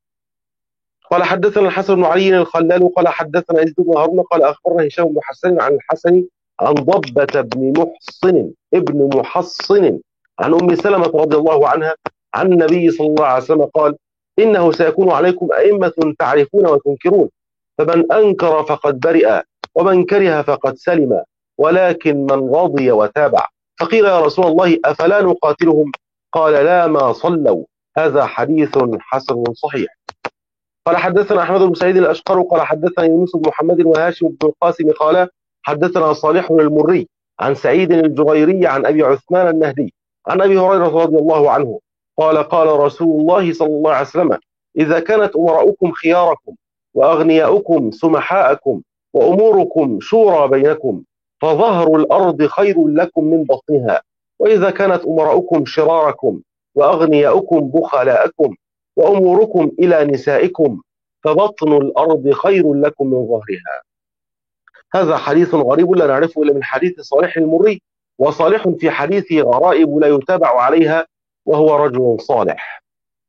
قال حدثنا الحسن بن علي الخلال قال حدثنا يزيد بن هارون قال أخبرنا هشام بن حسن عن الحسن عن ضبة بن محصن ابن محصن عن أم سلمة رضي الله عنها عن النبي صلى الله عليه وسلم قال إنه سيكون عليكم أئمة تعرفون وتنكرون، فمن أنكر فقد برئ ومن كره فقد سلم، ولكن من رضي وتابع فقيل يا رسول الله أفلا نقاتلهم؟ قال لا ما صلوا. هذا حديث حسن صحيح. قال حدثنا أحمد بن سعيد الأشقر قال حدثنا يونس بن محمد وهاشم بن القاسم قال حدثنا صالح المري عن سعيد الجريري عن أبي عثمان النهدي عن أبي هريرة رضي الله عنه قال قال رسول الله صلى الله عليه وسلم إذا كانت أمراؤكم خياركم وأغنياؤكم سمحاءكم وأموركم شورى بينكم فظهر الأرض خير لكم من بطنها، وإذا كانت أمراؤكم شراركم وأغنياؤكم بخلاءكم وأموركم إلى نسائكم فبطن الأرض خير لكم من ظهرها. هذا حديث غريب لا نعرفه إلا من حديث صالح المري، وصالح في حديثه غرائب لا يتابع عليها وهو رجل صالح.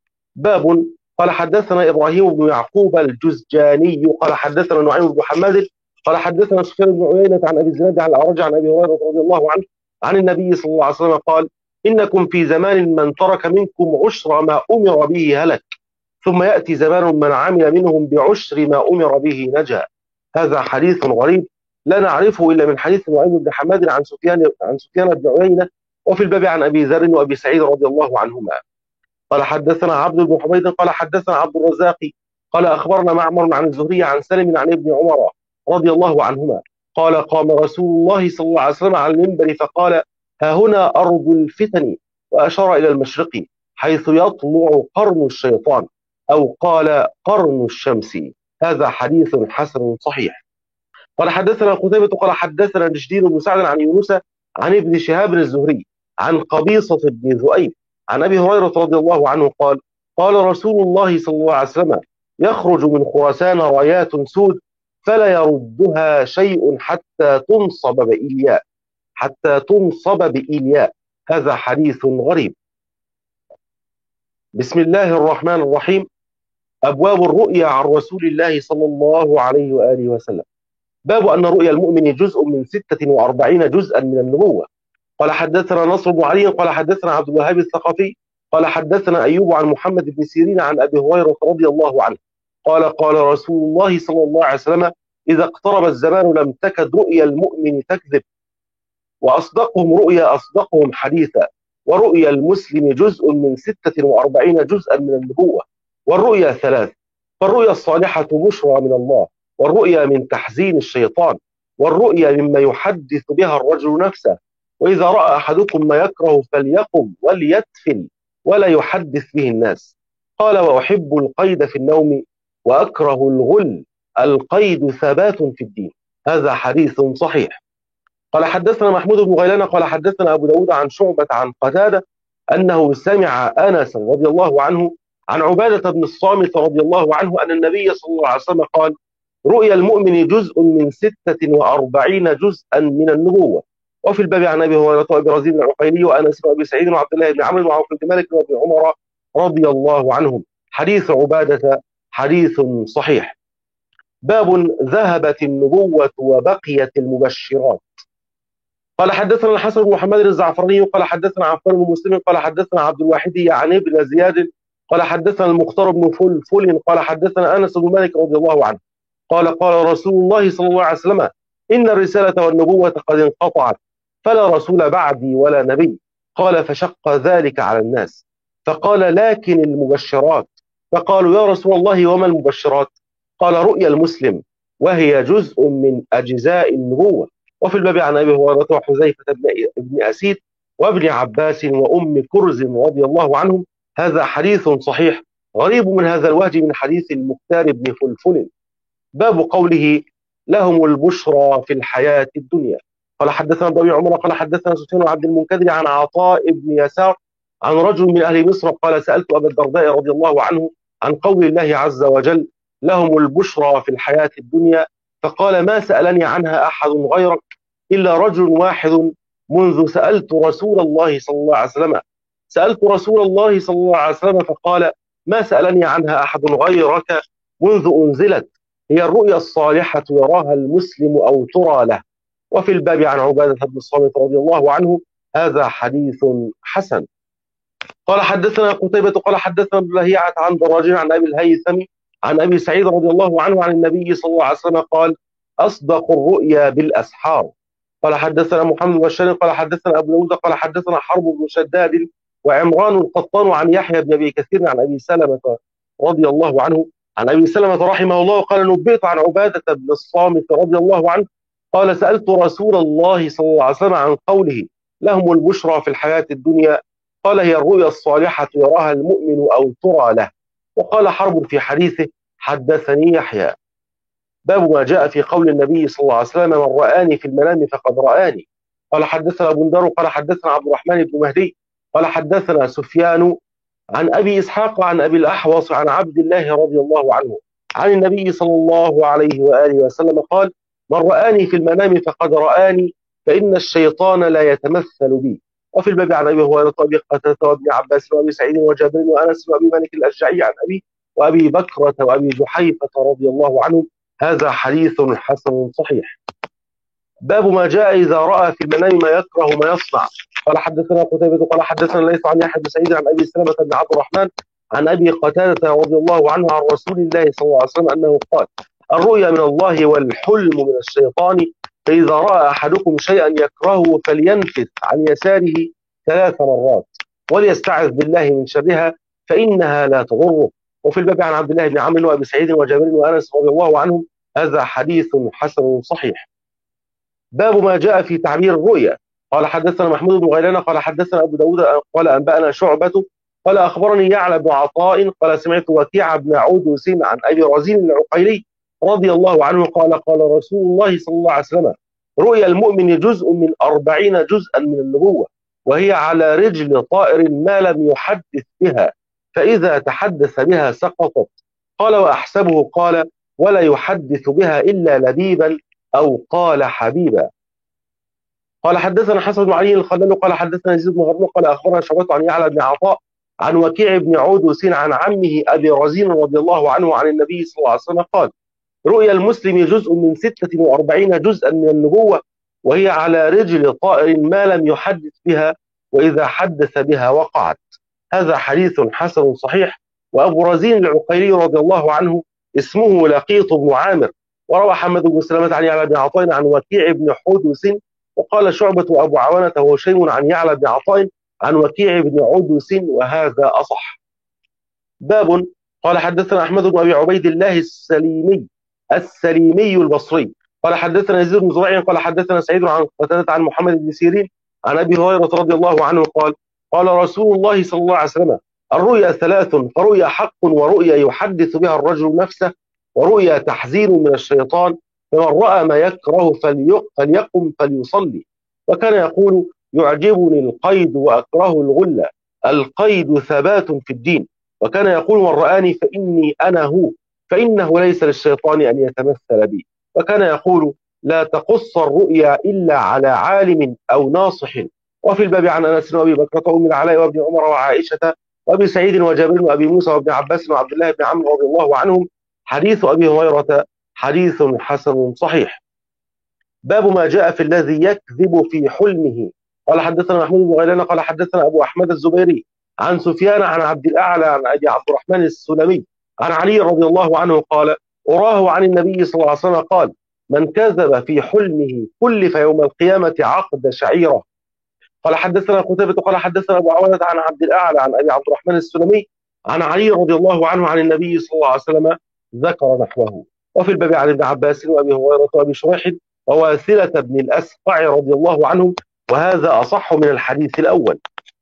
باب قال حدثنا إبراهيم بن يعقوب الجزجاني قال حدثنا نعيم بن حماد قال حدثنا سفيان بن عيينة عن أبي الزناد عن الأعرج عن أبي هريرة رضي الله عنه عن النبي صلى الله عليه وسلم قال إنكم في زمان من ترك منكم عشر ما أمر به هلك، ثم يأتي زمان من عمل منهم بعشر ما أمر به نجا. هذا حديث غريب لا نعرفه إلا من حديث نعيم بن حماد عن سفيان عن سفيان بن عيينة، وفي الباب عن أبي ذر وأبي سعيد رضي الله عنهما. قال حدثنا عبد بن حميد قال حدثنا عبد الرزاق قال أخبرنا معمر عن الزهري عن سالم عن ابن عمر رضي الله عنهما قال قام رسول الله صلى الله عليه وسلم على المنبر فقال ها هنا أرض الفتن، وأشار إلى المشرق حيث يطلع قرن الشيطان، أو قال قرن الشمس. هذا حديث حسن صحيح. قال حدثنا قتيبة قال حدثنا نجدين بن سعد عن يونس عن ابن شهاب الزهري عن قبيصة بن ذؤيب عن أبي هريرة رضي الله عنه قال قال رسول الله صلى الله عليه وسلم يخرج من خراسان رايات سود فلا يردها شيء حتى تنصب بإيلياء حتى تنصب بإيلياء. هذا حديث غريب. بسم الله الرحمن الرحيم. أبواب الرؤيا عن رسول الله صلى الله عليه وآله وسلم. باب أن رؤيا المؤمن جزء من ستة وأربعين جزءا من النبوة. قال حدثنا نصر بن علي قال حدثنا عبد الوهاب الثقفي قال حدثنا أيوب عن محمد بن سيرين عن أبي هريرة رضي الله عنه قال قال رسول الله صلى الله عليه وسلم إذا اقترب الزمان لم تكد رؤيا المؤمن تكذب، وأصدقهم رؤيا أصدقهم حديثا، ورؤيا المسلم جزء من ستة وأربعين جزءا من النبوة. والرؤيا ثلاث، فالرؤيا الصالحة بشرى من الله، والرؤيا من تحزين الشيطان، والرؤيا مما يحدث بها الرجل نفسه، وإذا رأى أحدكم ما يكره فليقم وليتفل ولا يحدث به الناس. قال وأحب القيد في النوم وأكره الغل، القيد ثبات في الدين. هذا حديث صحيح. قال حدثنا محمود بن غيلان قال حدثنا أبو داود عن شعبة عن قتادة أنه سمع أنس رضي الله عنه عن عبادة بن الصامت رضي الله عنه أن النبي صلى الله عليه وسلم قال رؤيا المؤمن جزء من ستة وأربعين جزءا من النبوة. وفي الباب عن أبي هريرة وأبي رزين العقيلي وأنس وأبي سعيد وعبد الله بن عمرو وعوف بن مالك وأبي عمر رضي الله عنهم. حديث عبادة حديث صحيح. باب ذهبت النبوة وبقيت المبشرات. قال حدثنا الحسن بن محمد الزعفراني قال حدثنا عفان بن مسلم قال حدثنا عبد الواحدي عن ابن زياد قال حدثنا المختار بن فلفل قال حدثنا أنس بن مالك رضي الله عنه قال قال رسول الله صلى الله عليه وسلم إن الرسالة والنبوة قد انقطعت فلا رسول بعدي ولا نبي. قال فشق ذلك على الناس فقال لكن المبشرات. فقالوا يا رسول الله وما المبشرات؟ قال رؤيا المسلم وهي جزء من أجزاء النبوة. وفي الباب عن أبي هريرة وحذيفة بن أسيد وابن عباس وأم كرز رضي الله عنهم. هذا حديث صحيح غريب من هذا الوجه من حديث المختار بن فلفل. باب قوله لهم البشرى في الحياة الدنيا. قال حدثنا ابن عمر قال حدثنا سفيان عبد المنكدر عن عطاء بن يسار عن رجل من أهل مصر قال سألت أبا الدرداء رضي الله عنه عن قول الله عز وجل لهم البشرى في الحياة الدنيا، فقال ما سألني عنها أحد غيرك إلا رجل واحد منذ سألت رسول الله صلى الله عليه وسلم سألت رسول الله صلى الله عليه وسلم فقال ما سألني عنها أحد غيرك منذ أنزلت، هي الرؤيا الصالحة يراها المسلم أو ترى له. وفي الباب عن عبادة بن الصامت رضي الله عنه. هذا حديث حسن. قال حدثنا قتيبة قال حدثنا ابن لهيعة عن دراج عن أبي الهيثم عن أبي سعيد رضي الله عنه عن النبي صلى الله عليه وسلم قال أصدق الرؤيا بالأسحار. قال حدثنا محمد بن بشار قال حدثنا أبو داود قال حدثنا حرب بن شداد وعمران القطان عن يحيى بن أبي كثير عن أبي سلمة رضي الله عنه عن أبي سلمة رحمه الله قال نبئت عن عبادة بن الصامت رضي الله عنه قال سألت رسول الله صلى الله عليه وسلم عن قوله لهم البشرى في الحياة الدنيا قال هي الرؤيا الصالحة يراها المؤمن أو ترى له. وقال حرب في حديثه حدثني يحيى. باب ما جاء في قول النبي صلى الله عليه وسلم من رآني في المنام فقد رآني. قال حدثنا أبو ندر قال حدثنا عبد الرحمن بن مهدي قال حدثنا سفيان عن أبي إسحاق عن أبي الأحوص عن عبد الله رضي الله عنه عن النبي صلى الله عليه وآله وسلم قال من رآني في المنام فقد رآني فإن الشيطان لا يتمثل بي. وفي الباب عن أبي هريرة وأبي قتادة وابن عباس وأبي سعيد وجابر وأنس وأبي مالك الأشجعي عن أبي وأبي بكرة وأبي جحيفة رضي الله عنهم. هذا حديث حسن صحيح. باب ما جاء إذا رأى في المنام ما يكره ما يصنع. قال حدثنا قتيبة قال حدثنا ليث عن يحيى بن سعيد عن أبي سلمة بن عبد الرحمن عن أبي قتادة رضي الله عنه عن رسول الله صلى الله عليه وسلم أنه قال الرؤيا من الله والحلم من الشيطان فإذا رأى أحدكم شيئا يكرهه فلينفث عن يساره ثلاث مرات وليستعذ بالله من شرها فإنها لا تضره. وفي الباب عن عبد الله بن عمرو وأبي سعيد وجابر وأنس رضي الله عنهم. هذا حديث حسن صحيح. باب ما جاء في تعبير الرؤيا. قال حدثنا محمود بن غيلان قال حدثنا أبو داود قال أنبأنا شعبة قال أخبرني يعلى بن عطاء قال سمعت وكيع بن عودوس عن أبي رزين العقيلي رضي الله عنه قال قال رسول الله صلى الله عليه وسلم رؤيا المؤمن جزء من أربعين جزءا من النبوة وهي على رجل طائر ما لم يحدث بها فإذا تحدث بها سقطت. قال وأحسبه قال ولا يحدث بها إلا لبيبا أو قال حبيبا. قال حدثنا حسن بن علي الخلال قال حدثنا يزيد بن هارون قال أخبرنا شعبة عن يعلى بن عطاء عن وكيع بن عودوس عن عمه أبي رزين رضي الله عنه عن النبي صلى الله عليه وسلم قال رؤيا المسلم جزء من ستة وأربعين جزءا من النبوة وهي على رجل طائر ما لم يحدث بها وإذا حدث بها وقعت. هذا حديث حسن صحيح. وأبو رزين العقيلي رضي الله عنه اسمه لقيط بن عامر. وروى حمد بن سلمة عن يعلى بن عطاء عن وكيع بن حودوس. وقال شعبة وأبو عوانة وهشيم عن يعلى بن عطاء عن وكيع بن عودوس وهذا أصح. باب قال حدثنا أحمد بن أبي عبيد الله السليمي السليمي البصري قال حدثنا يزيد بن زريع قال حدثنا سعيد عن قتادة عن محمد بن سيرين عن أبي هريرة رضي الله عنه قال قال رسول الله صلى الله عليه وسلم الرؤيا ثلاث فرؤيا حق ورؤيا يحدث بها الرجل نفسه ورؤيا تحذير من الشيطان فمن رأى ما يكره فليقم فليصلي. وكان يقول يعجبني القيد وأكره الغلة القيد ثبات في الدين. وكان يقول من رآني فإني أنا هو فإنه ليس للشيطان أن يتمثل بي. وكان يقول لا تقص الرؤيا إلا على عالم أو ناصح. وفي الباب عن أنس وأبي بكر وأم العلاء وابن عمر وعائشة وأبي سعيد وجابر وأبي موسى وابن عباس وعبد الله بن عمرو رضي الله عنهم. حديث أبي هريرة حديث حسن صحيح. باب ما جاء في الذي يكذب في حلمه. قال حدثنا محمود بن غيلان قال حدثنا أبو أحمد الزبيري عن سفيان عن عبد الأعلى عن أبي عبد الرحمن السلمي عن علي رضي الله عنه قال أراه عن النبي صلى الله عليه وسلم قال من كذب في حلمه كلف يوم القيامة عقد شعيرة. قال حدثنا قتيبة قال حدثنا أبو عوانة عن عبد الأعلى عن أبي عبد الرحمن السلمي عن علي رضي الله عنه عن النبي صلى الله عليه وسلم ذكر نحوه. وفي الباب عن ابن عباس وأبي هريرة وأبي شريح وواثلة بن الأسقع رضي الله عنهم وهذا أصح من الحديث الأول.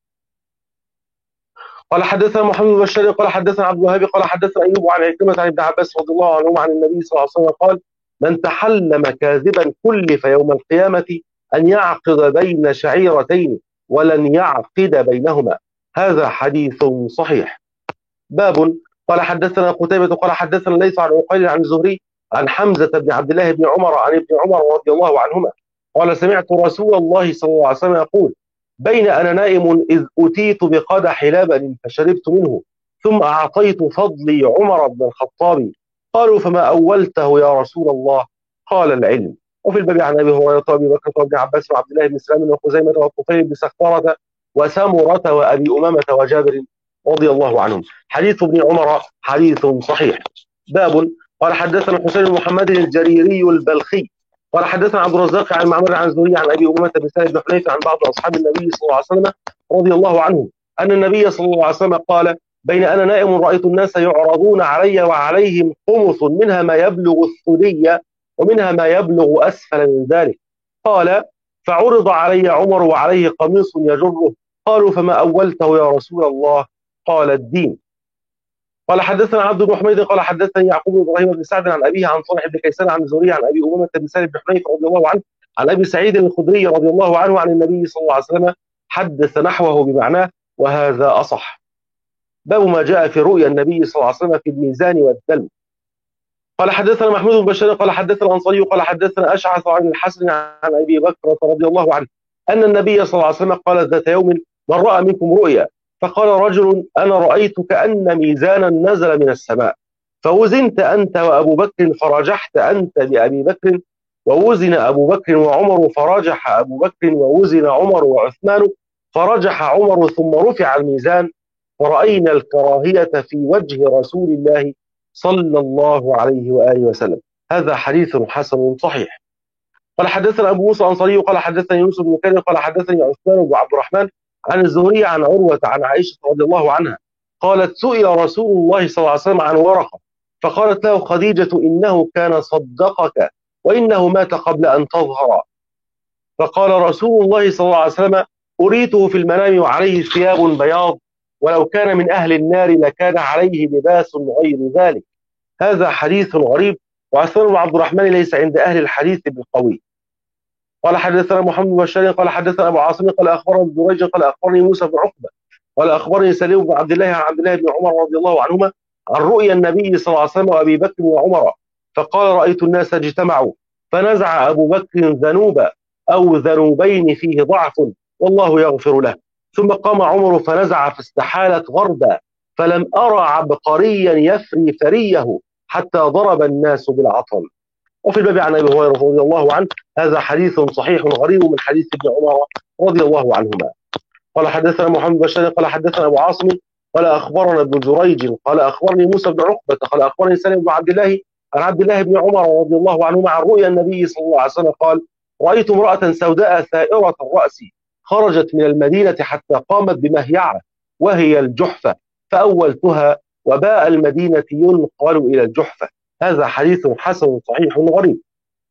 قال حدثنا محمد بن بشار قال حدثنا عبد الوهاب قال حدثنا أيوب عن عكرمة عن ابن عباس رضي الله عنهم عن النبي صلى الله عليه وسلم قال من تحلم كاذبا كلف يوم القيامة أن يعقد بين شعيرتين ولن يعقد بينهما. هذا حديث صحيح. باب قال حدثنا قتيبة قال حدثنا ليث عن عقيل عن الزهري عن حمزة بن عبد الله بن عمر عن ابن عمر رضي الله عنهما قال سمعت رسول الله صلى الله عليه وسلم يقول بين أنا نائم إذ أتيت بقدح لبن فشربت منه ثم أعطيت فضلي عمر بن الخطاب. قالوا فما أولته يا رسول الله؟ قال العلم. وفي الباب عن أبي هريرة وأبي بكر وابن عباس وعبد الله بن سلام وخزيمة والطفيل بن سخطرة وسمرة وأبي أمامة وجابر رضي الله عنهم. حديث ابن عمر حديث صحيح. باب قال حدثنا حسين بن محمد الجريري البلخي قال حدثنا عبد الرزاق عن معمر عن الزهري عن ابي امامه بن سعد بن حنيفه عن بعض اصحاب النبي صلى الله عليه وسلم رضي الله عنهم ان النبي صلى الله عليه وسلم قال: بين انا نائم رايت الناس يعرضون علي وعليهم خمس منها ما يبلغ الثلي ومنها ما يبلغ اسفل من ذلك. قال: فعرض علي عمر وعليه قميص يجره. قالوا: فما اولته يا رسول الله؟ قال: الدين. قال حدثنا عبد بن حميد قال حدثني يعقوب بن ابراهيم بن سعد عن ابيه عن صالح بن كيسان عن الزهري عن ابي امامه بن سعد بن حنيفه رضي الله عنه عن ابي سعيد الخدري رضي الله عنه عن النبي صلى الله عليه وسلم حدث نحوه بمعناه، وهذا اصح. باب ما جاء في رؤيا النبي صلى الله عليه وسلم في الميزان والدلو. قال حدثنا محمود بن بشار قال حدثنا الانصاري قال حدثنا اشعث عن الحسن عن ابي بكر رضي الله عنه ان النبي صلى الله عليه وسلم قال ذات يوم: من راى منكم رؤيا؟ فقال رجل: انا رايت كان ميزانا نزل من السماء، فوزنت انت وابو بكر فرجحت انت بابي بكر، ووزن ابو بكر وعمر فرجح ابو بكر، ووزن عمر وعثمان فرجح عمر، ثم رفع الميزان فرأينا الكراهية في وجه رسول الله صلى الله عليه وآله وسلم. هذا حديث حسن صحيح. قال حدثنا أبو موسى الأنصاري قال حدثني يوسف بن كريم قال حدثني عثمان بن عبد الرحمن عن الزهري عن عروة عن عائشة رضي الله عنها قالت: سئل رسول الله صلى الله عليه وسلم عن ورقة، فقالت له خديجة: إنه كان صدقك وإنه مات قبل أن تظهر. فقال رسول الله صلى الله عليه وسلم: أريته في المنام وعليه ثياب بياض، ولو كان من أهل النار لكان عليه لباس غير ذلك. هذا حديث غريب، وعثمان بن عبد الرحمن ليس عند أهل الحديث بالقوي. قال حدثنا محمد بن بشار قال حدثنا أبو عاصم قال أخبرنا ابن جريج قال أخبرني موسى بن عقبة قال أخبرني سليم بن عبد الله عن عبد الله بن عمر رضي الله عنهما عن رؤيا النبي صلى الله عليه وسلم وأبي بكر وعمر، فقال: رأيت الناس اجتمعوا فنزع أبو بكر ذنوبا أو ذنوبين فيه ضعف والله يغفر له، ثم قام عمر فنزع فاستحالت غربا، فلم أرى عبقريا يفري فريه حتى ضرب الناس بالعطل. وفي الباب عن أبي هريرة رضي الله عنه. هذا حديث صحيح غريب من حديث ابن عمر رضي الله عنهما. قال حدثنا محمد بن بشار قال حدثنا أبو عاصم قال أخبرنا ابن جريج قال أخبرني موسى بن عقبة قال أخبرني سالم بن عبد الله عن عبد الله بن عمر رضي الله عنهما عن رؤيا النبي صلى الله عليه وسلم قال: رأيت امرأة سوداء ثائرة الرأس خرجت من المدينة حتى قامت بمهيعة وهي الجحفة، فأولتها وباء المدينة ينقل إلى الجحفة. هذا حديث حسن صحيح غريب.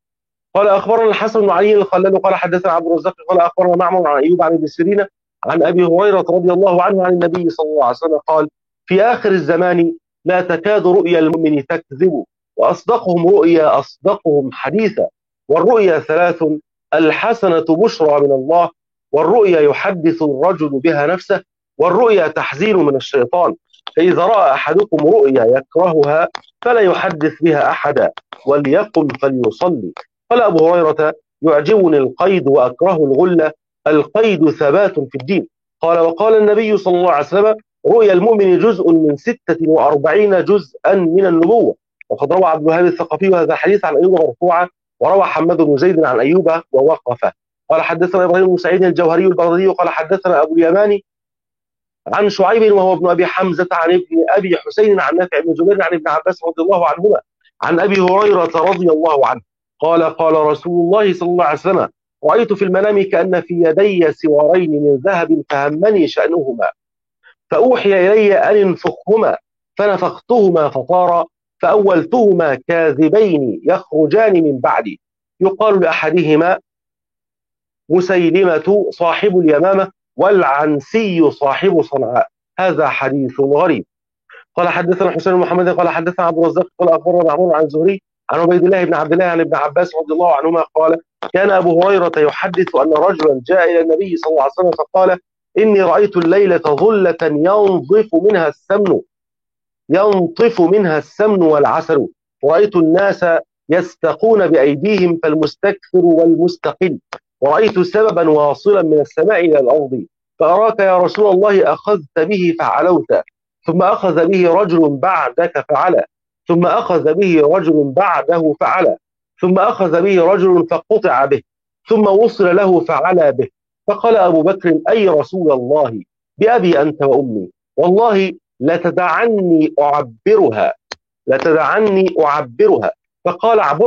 قال أخبرنا الحسن بن علي الخلال قال حدثنا عبد الرزاق قال أخبرنا معمر عن أيوب عن ابن سيرين عن أبي هريرة رضي الله عنه عن النبي صلى الله عليه وسلم قال: في آخر الزمان لا تكاد رؤيا المؤمن تكذب، وأصدقهم رؤيا أصدقهم حديثا، والرؤيا ثلاث: الحسنة بشرى من الله، والرؤيا يحدث الرجل بها نفسه، والرؤيا تحذير من الشيطان. فإذا رأى أحدكم رؤيا يكرهها فلا يحدث بها أحدا، وليقم فليصلي. قال أبو هريرة: يعجبني القيد وأكره الغلة، القيد ثبات في الدين. قال: وقال النبي صلى الله عليه وسلم: رؤيا المؤمن جزء من ستة وأربعين جزءا من النبوة. وقد روى عبد الوهاب الثقفي هذا الحديث عن أيوب مرفوعا، وروى حماد بن زيد عن أيوب ووقفه. قال حدثنا إبراهيم بن سعيد الجوهري البغدادي قال حدثنا أبو اليماني عن شعيب وهو ابن أبي حمزة عن ابن أبي حسين عن نافع بن جبير عن ابن عباس رضي الله عنهما عن أبي هريرة رضي الله عنه قال: قال رسول الله صلى الله عليه وسلم: رأيت في المنام كأن في يدي سوارين من ذهب فهمني شأنهما، فأوحي إلي أن انفخهما، فنفختهما فطارا، فأولتهما كاذبين يخرجان من بعدي، يقال لأحدهما مسيلمة صاحب اليمامة، والعنسي صاحب صنعاء. هذا حديث غريب. قال حدثنا حسين بن محمد قال حدثنا عبد الرزاق قال أخبرنا معمر عن الزهري عن عبيد الله بن عبد الله عن ابن عباس رضي الله عنهما قال: كان أبو هريرة يحدث أن رجلا جاء إلى النبي صلى الله عليه وسلم فقال: إني رأيت الليلة ظلة ينظف منها السمن ينطف منها السمن والعسل، ورأيت الناس يستقون بأيديهم فالمستكثر والمستقل، ورأيت سببا واصلا من السماء إلى الأرض، فأراك يا رسول الله أخذت به فعلوت، ثم أخذ به رجل بعدك فعلى، ثم أخذ به رجل بعده فعلى، ثم أخذ به رجل فقطع به، ثم وصل له فعلى به. فقال أبو بكر: أي رسول الله، بأبي أنت وأمي، والله لتدعني أعبرها لتدعني أعبرها. فقال: اعبرها.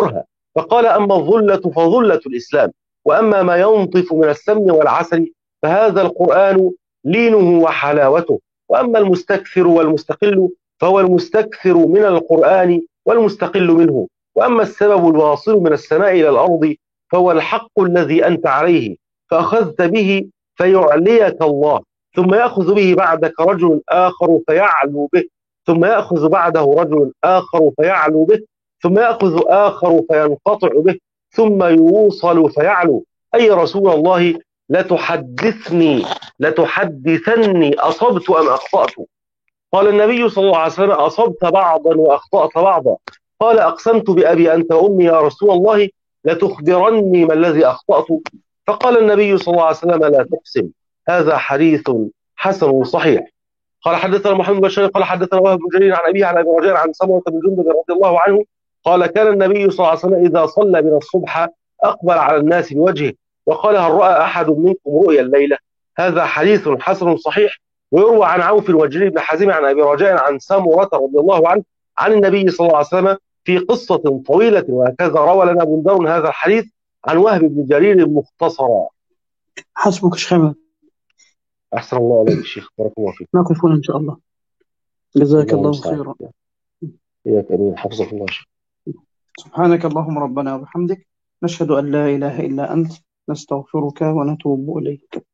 فقال: أما الظلة فظلة الإسلام، وأما ما ينطف من السمن والعسل فهذا القرآن لينه وحلاوته، وأما المستكثر والمستقل فهو المستكثر من القرآن والمستقل منه، وأما السبب الواصل من السماء إلى الأرض فهو الحق الذي أنت عليه فأخذت به فيعليك الله، ثم يأخذ به بعدك رجل آخر فيعلو به، ثم يأخذ بعده رجل آخر فيعلو به، ثم يأخذ آخر فينقطع به، ثم يوصل فيعلو. أي رسول الله لتحدثني لتحدثني أصبت أم أخطأت؟ قال النبي صلى الله عليه وسلم: أصبت بعضا وأخطأت بعضا. قال: أقسمت بأبي أنت وأمي يا رسول الله لتخبرني ما الذي أخطأت. فقال النبي صلى الله عليه وسلم: لا تقسم، هذا حديث حسن صحيح. قال حدثنا محمد بن بشار قال حدثنا وهب بن جرير عن أبيه عن أبي رجاء عن سمرة بن جندب رضي الله عنه قال: كان النبي صلى الله عليه وسلم إذا صلى من الصبح أقبل على الناس بوجهه وقال: هل رأى أحد منكم رؤيا الليلة؟ هذا حديث حسن صحيح. ويروى عن عوف وجرير بن حازم عن أبي رجاء عن سمرة رضي الله عنه عن النبي صلى الله عليه وسلم في قصة طويلة، وهكذا روى لنا بندر هذا الحديث عن وهب بن جرير مختصرا. حسبك شيخ حمد. أحسن الله عليك شيخ، بارك الله فيك. نقفون إن شاء الله. جزاك الله الله خيرا. إياك أمين، حفظك الله شيخ. سبحانك اللهم ربنا وبحمدك، نشهد أن لا إله إلا أنت، نستغفرك ونتوب إليك.